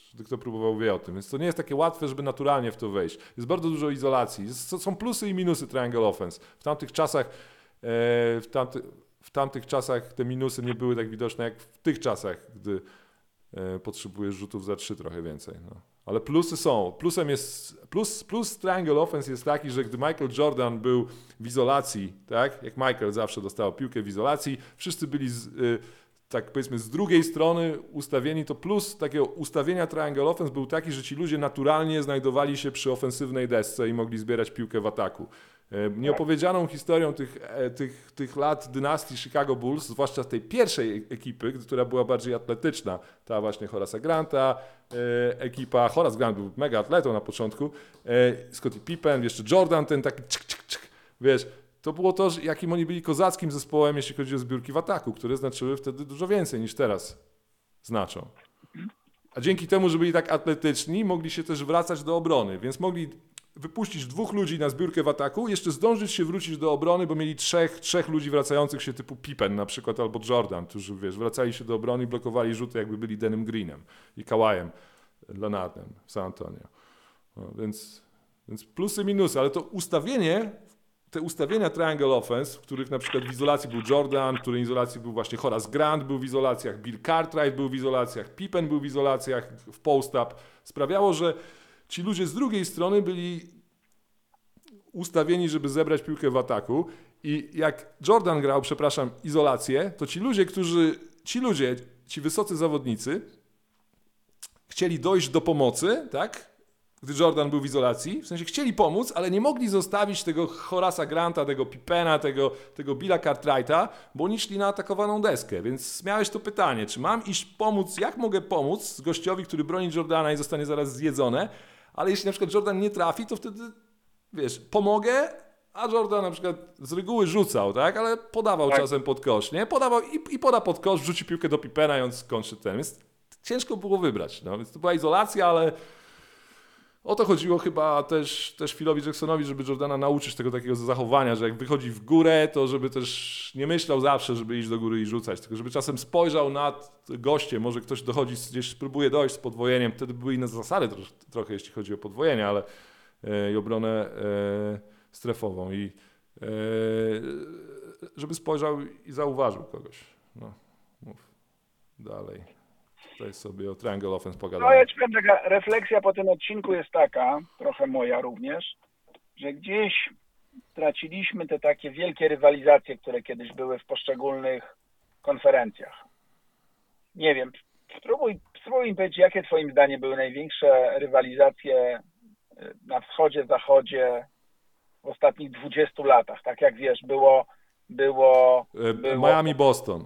Każdy, kto próbował, wie o tym. Więc to nie jest takie łatwe, żeby naturalnie w to wejść. Jest bardzo dużo izolacji. Jest, są plusy i minusy Triangle Offense. W tamtych czasach e, w, tamty, w tamtych czasach te minusy nie były tak widoczne jak w tych czasach, gdy e, potrzebujesz rzutów za trzy trochę więcej. No. Ale plusy są. Plusem jest, plus, plus Triangle Offense jest taki, że gdy Michael Jordan był w izolacji, tak, jak Michael zawsze dostał piłkę w izolacji, wszyscy byli z, y, tak powiedzmy z drugiej strony ustawieni, to plus takiego ustawienia Triangle Offense był taki, że ci ludzie naturalnie znajdowali się przy ofensywnej desce i mogli zbierać piłkę w ataku. Nieopowiedzianą historią tych, tych, tych lat dynastii Chicago Bulls, zwłaszcza tej pierwszej ekipy, która była bardziej atletyczna, ta właśnie Horace'a Granta, ekipa, Horace Grant był mega atletą na początku, Scottie Pippen, jeszcze Jordan, ten taki czyk, czyk, czyk, wiesz, to było to, jakim oni byli kozackim zespołem, jeśli chodzi o zbiórki w ataku, które znaczyły wtedy dużo więcej niż teraz znaczą. A dzięki temu, że byli tak atletyczni, mogli się też wracać do obrony, więc mogli wypuścić dwóch ludzi na zbiórkę w ataku, jeszcze zdążyć się wrócić do obrony, bo mieli trzech, trzech ludzi wracających się typu Pippen na przykład albo Jordan, którzy wiesz, wracali się do obrony i blokowali rzuty, jakby byli Denim Greenem i Kawajem Leonardem w San Antonio. No, więc, więc plusy, minusy, ale to ustawienie, te ustawienia Triangle Offense, w których na przykład w izolacji był Jordan, w której izolacji był właśnie Horace Grant, był w izolacjach, Bill Cartwright był w izolacjach, Pippen był w izolacjach, w post-up, sprawiało, że ci ludzie z drugiej strony byli ustawieni, żeby zebrać piłkę w ataku i jak Jordan grał, przepraszam, izolację, to ci ludzie, którzy, ci ludzie, ci wysocy zawodnicy chcieli dojść do pomocy, tak? Gdy Jordan był w izolacji, w sensie chcieli pomóc, ale nie mogli zostawić tego Horace'a Granta, tego Pippena, tego, tego Billa Cartwrighta, bo oni szli na atakowaną deskę. Więc miałeś to pytanie, czy mam iść pomóc, jak mogę pomóc gościowi, który broni Jordana i zostanie zaraz zjedzone, ale jeśli na przykład Jordan nie trafi, to wtedy, wiesz, pomogę, a Jordan na przykład z reguły rzucał, tak, ale podawał tak. czasem pod kosz, nie? Podawał i, i poda pod kosz, wrzuci piłkę do Pippena i on skończy ten. Więc ciężko było wybrać, no. Więc to była izolacja, ale o to chodziło chyba też, też Philowi Jacksonowi, żeby Jordana nauczyć tego takiego zachowania, że jak wychodzi w górę, to żeby też nie myślał zawsze, żeby iść do góry i rzucać, tylko żeby czasem spojrzał nad gościem, może ktoś dochodzi, gdzieś próbuje dojść z podwojeniem, wtedy były inne zasady trochę, trochę jeśli chodzi o podwojenie, ale e, i obronę e, strefową i e, żeby spojrzał i zauważył kogoś. No, mów dalej. Tutaj sobie o Triangle Offense pogadamy. No ja ci powiem, taka refleksja po tym odcinku jest taka, trochę moja również, że gdzieś traciliśmy te takie wielkie rywalizacje, które kiedyś były w poszczególnych konferencjach. Nie wiem, spróbuj, spróbuj mi powiedzieć, jakie twoim zdaniem były największe rywalizacje na wschodzie, zachodzie w ostatnich dwudziestu latach. Tak jak wiesz, było... było, było... Miami-Boston.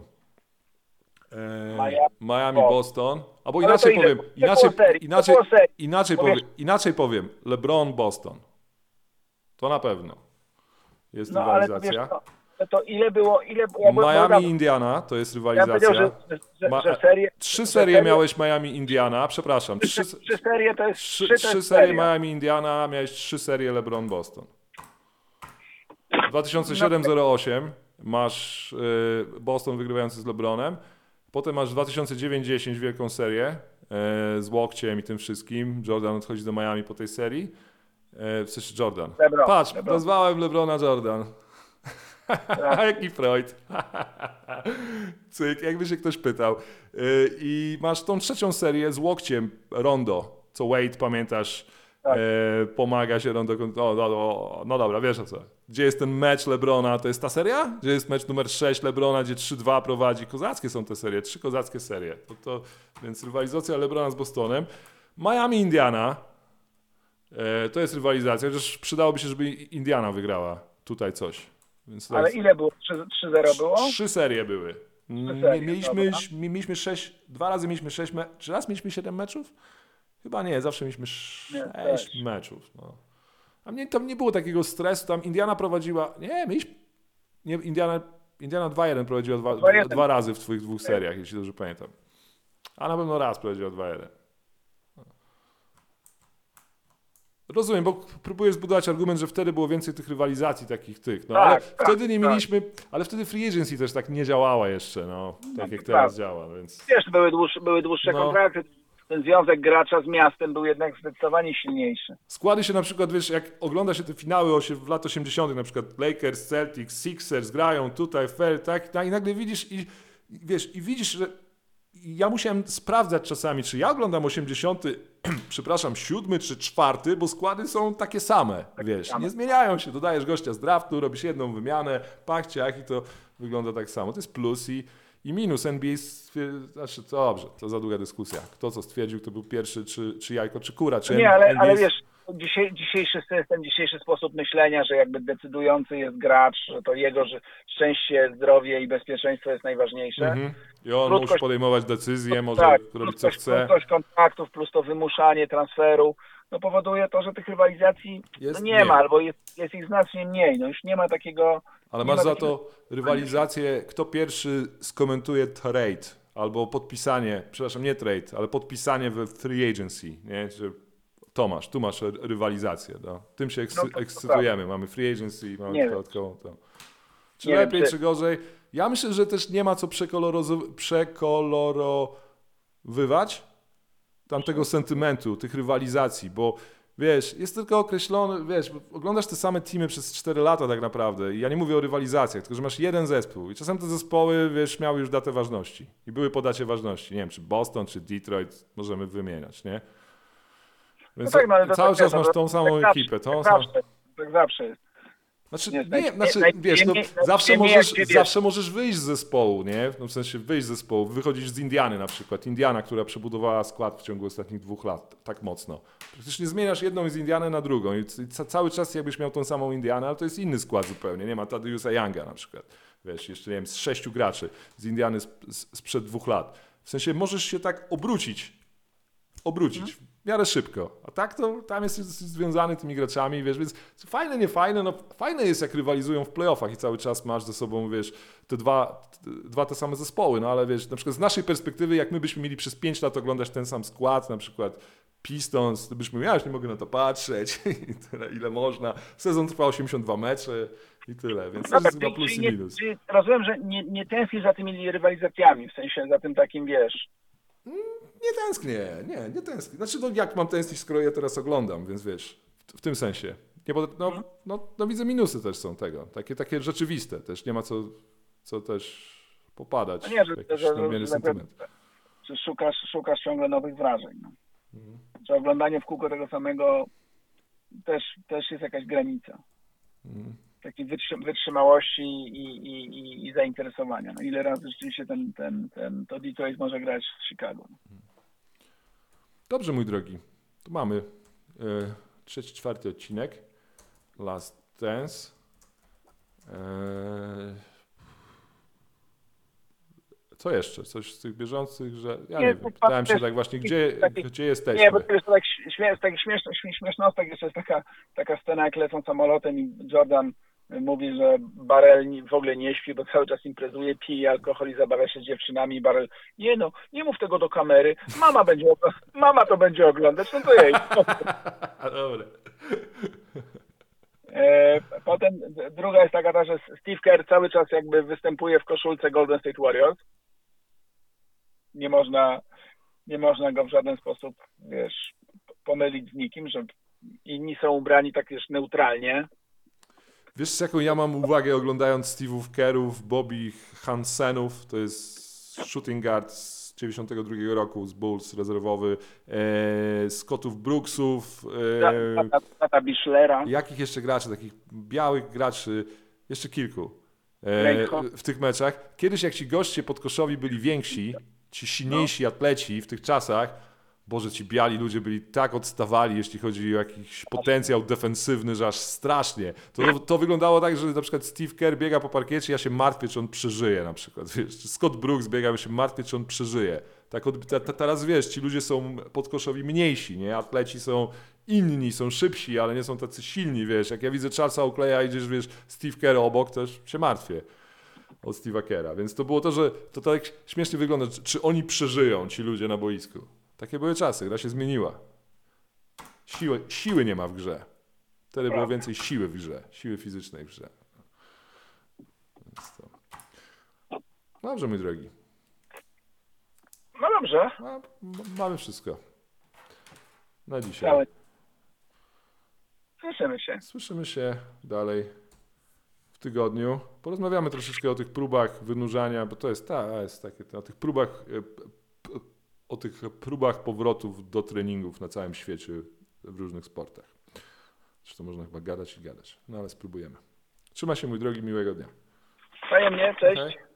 Miami, Miami, Boston, albo Ale inaczej ile, powiem, inaczej, serii, inaczej, inaczej, Bo powiem, wiesz, inaczej powiem, LeBron, Boston. To na pewno jest no, rywalizacja. Ale to, wiesz, to, to ile było, ile było... Miami, było, Indiana to jest rywalizacja. Ja że, że, Ma, że serie, trzy że serie serie, miałeś Miami, Indiana, przepraszam. Trzy, trzy, trzy serie to jest trzy, trzy, trzy jest serie seria. Miami, Indiana, miałeś trzy serie LeBron, Boston. dwa tysiące siedem zero osiem masz y, Boston wygrywający z LeBronem. Potem masz dwa tysiące dziewięć dziesięć wielką serię e, z łokciem i tym wszystkim. Jordan odchodzi do Miami po tej serii. E, w sensie Jordan. Lebron, Patrz, Lebron. nazwałem LeBrona Jordan. Jaki Freud. Cyk, jakby się ktoś pytał. E, I masz tą trzecią serię z łokciem Rondo, co Wade, pamiętasz, Tak. e, pomaga się Rondo. No, no, no, no dobra, wiesz o co. Gdzie jest ten mecz LeBrona? To jest ta seria? Gdzie jest mecz numer sześć LeBrona, gdzie trzy dwa prowadzi? Kozackie są te serie, trzy kozackie serie. To, to, więc rywalizacja LeBrona z Bostonem. Miami, Indiana. E, to jest rywalizacja, chociaż przydałoby się, żeby Indiana wygrała tutaj coś. Więc Ale jest... ile było? trzy zero było? Trzy serie były. serie, Mieliśmy, dobra. mieliśmy sześć, dwa razy mieliśmy sześć meczów. Czy raz mieliśmy siedem meczów? Chyba nie, zawsze mieliśmy Nie, sześć też. meczów. No. A mnie tam nie było takiego stresu, tam Indiana prowadziła, nie, mieliśmy, nie, Indiana, Indiana dwa jeden prowadziła dwa, dwa jeden. dwa razy w twoich dwóch seriach, jeśli dobrze pamiętam. A na pewno raz prowadziła dwa jeden. Rozumiem, bo próbujesz zbudować argument, że wtedy było więcej tych rywalizacji takich tych, no Tak, ale tak, wtedy nie tak. mieliśmy, ale wtedy free agency też tak nie działała jeszcze, no, tak jak to teraz tak. działa, więc... Wiesz, były dłuższe, były dłuższe No. kontrakty, ten związek gracza z miastem był jednak zdecydowanie silniejszy. Składy się na przykład, wiesz, jak ogląda się te finały w lat osiemdziesiątych, na przykład Lakers, Celtics, Sixers grają tutaj, fair, tak, tak, i nagle widzisz i wiesz, i widzisz, że ja musiałem sprawdzać czasami, czy ja oglądam osiemdziesiąty, przepraszam, siódmy czy czwarty, bo składy są takie same, wiesz, nie zmieniają się, dodajesz gościa z draftu, robisz jedną wymianę, pachciach i to wygląda tak samo. To jest plus i, i minus. N B A, stwier- znaczy dobrze, to za długa dyskusja. Kto co stwierdził, kto był pierwszy, czy, czy jajko, czy kura, czy Nie, ale, N B A ale wiesz, dzisiaj, dzisiejszy system, dzisiejszy sposób myślenia, że jakby decydujący jest gracz, że to jego że szczęście, zdrowie i bezpieczeństwo jest najważniejsze. Mhm. I on Krótkość- musi podejmować decyzje, może tak, robić co krótkość, chce. krótkość kontraktów plus to wymuszanie transferu, no powoduje to, że tych rywalizacji Jest no nie mniej. ma, albo jest, jest ich znacznie mniej. No już nie ma takiego... Ale nie masz ma za takiego- to rywalizację, kto pierwszy skomentuje trade, albo podpisanie, przepraszam, nie trade, ale podpisanie w free agency, nie? Że Tomasz, tu masz ry- rywalizację, no. Tym się ekscy- No to- to ekscytujemy, mamy free agency, mamy Nie dodatkową to. Czy Nie wiem, lepiej, czy- czy gorzej? Ja myślę, że też nie ma co przekolorozo- przekolorowywać tamtego sentymentu, tych rywalizacji, bo wiesz, jest tylko określony, wiesz, oglądasz te same teamy przez cztery lata tak naprawdę i ja nie mówię o rywalizacjach, tylko że masz jeden zespół i czasem te zespoły, wiesz, miały już datę ważności i były po dacie ważności, nie wiem, czy Boston, czy Detroit, możemy wymieniać, nie? Więc No tak, no ale to cały tak czas jest, masz no, tą samą tak ekipę, zawsze, tą tak samą... zawsze, tak zawsze jest. Znaczy, Jest nie, naj- znaczy naj- wiesz, no, najprzyjemniej- zawsze, najprzyjemniej, możesz, jak się wiesz. zawsze możesz wyjść z zespołu, nie? No, w sensie wyjść z zespołu, wychodzisz z Indiany na przykład. Indiana, która przebudowała skład w ciągu ostatnich dwóch lat, tak mocno. Praktycznie zmieniasz jedną z Indiany na drugą i ca- cały czas jakbyś miał tą samą Indianę, ale to jest inny skład zupełnie. Nie ma Tadeusa Younga na przykład. Wiesz, jeszcze nie wiem, z sześciu graczy z Indiany sp- z- sprzed dwóch lat. W sensie możesz się tak obrócić, obrócić w miarę szybko. A tak to tam jest związany tymi graczami, wiesz, więc fajne, nie fajne, no fajne jest jak rywalizują w playoffach i cały czas masz ze sobą, wiesz, te dwa, dwa te same zespoły, no ale wiesz, na przykład z naszej perspektywy, jak my byśmy mieli przez pięć lat oglądać ten sam skład, na przykład Pistons, to byśmy, ja już nie mogę na to patrzeć i tyle, ile można. Sezon trwa osiemdziesiąt dwa mecze i tyle, więc to Dobra, jest chyba plus i czyli nie, minus. czyli rozumiem, że nie, nie tęsknisz za tymi rywalizacjami, w sensie za tym takim, wiesz, Nie tęsknię, nie, nie tęsknię. Znaczy, no jak mam tęsknić, skoro ja teraz oglądam, więc wiesz, w, w tym sensie. Nie, bo, no, no, no widzę minusy też są tego, takie, takie rzeczywiste też, nie ma co, co też popadać no nie, że, w jakiś że, że, nadmierny że, sentyment. że szukasz, szukasz ciągle nowych wrażeń. No. Że oglądanie w kółko tego samego też, też jest jakaś granica. Takiej wytrzym, wytrzymałości i, i, i, i zainteresowania. No ile razy rzeczywiście ten, ten, ten, to Detroit może grać z Chicago. Dobrze, mój drogi, to mamy y, trzeci, czwarty odcinek, Last Dance. E, Co jeszcze? Coś z tych bieżących, że ja nie, Nie, wiem, to pytałem się jest tak właśnie, gdzie, taki- gdzie jesteśmy? Nie, bo to jest tak, śmie, tak śmieszno, śmie- śmiesznostek, jeszcze jest taka, taka scena, jak lecą samolotem i Jordan mówi, że Barel ni- w ogóle nie śpi, bo cały czas imprezuje, pije alkohol i zabawia się z dziewczynami. Barel, nie no, nie mów tego do kamery, mama będzie, ogl- mama to będzie oglądać, no to jej. Dobra. E, Potem d- druga jest taka, ta, że Steve Kerr cały czas jakby występuje w koszulce Golden State Warriors. Nie można, nie można go w żaden sposób, wiesz, pomylić z nikim, że inni są ubrani tak już neutralnie. Wiesz, z jaką ja mam uwagę oglądając Steve'ów Kerrów, Bobby Hansenów, to jest shooting guard z dziewięćdziesiątego drugiego roku z Bulls, rezerwowy, e, Scottów Brooksów, e, Tata, tata Bischlera. jakich jeszcze graczy, takich białych graczy, jeszcze kilku e, Ręko. w tych meczach. Kiedyś jak ci goście podkoszowi byli więksi, ci silniejsi atleci w tych czasach, Boże, ci biali ludzie byli tak odstawali, jeśli chodzi o jakiś potencjał defensywny, że aż strasznie. To, to wyglądało tak, że na przykład Steve Kerr biega po parkiecie, ja się martwię, czy on przeżyje na przykład. Wiesz, czy Scott Brooks biega, ja się martwię, czy on przeżyje. Tak od, ta, ta, teraz wiesz, ci ludzie są podkoszowi mniejsi, nie? Atleci są inni, są szybsi, ale nie są tacy silni, wiesz. Jak ja widzę Charlesa Oakleya, idziesz, wiesz, Steve Kerr obok, też się martwię od Steve'a Kerra. Więc to było to, że to tak śmiesznie wygląda, czy, czy oni przeżyją, ci ludzie na boisku. Takie były czasy, gra się zmieniła. Siły, siły nie ma w grze. Wtedy było więcej siły w grze, siły fizycznej w grze. Więc to... Dobrze, mój drogi. No dobrze, Dobrze. A, m- mamy wszystko. Na dzisiaj. Całe. Słyszymy się. Słyszymy się dalej w tygodniu. Porozmawiamy troszeczkę o tych próbach wynurzania, bo to jest, ta, jest takie, o tych próbach, e, p- o tych próbach powrotów do treningów na całym świecie w różnych sportach. Zresztą można chyba gadać i gadać, no ale spróbujemy. Trzymaj się, mój drogi, miłego dnia. Wzajemnie, cześć. Hej.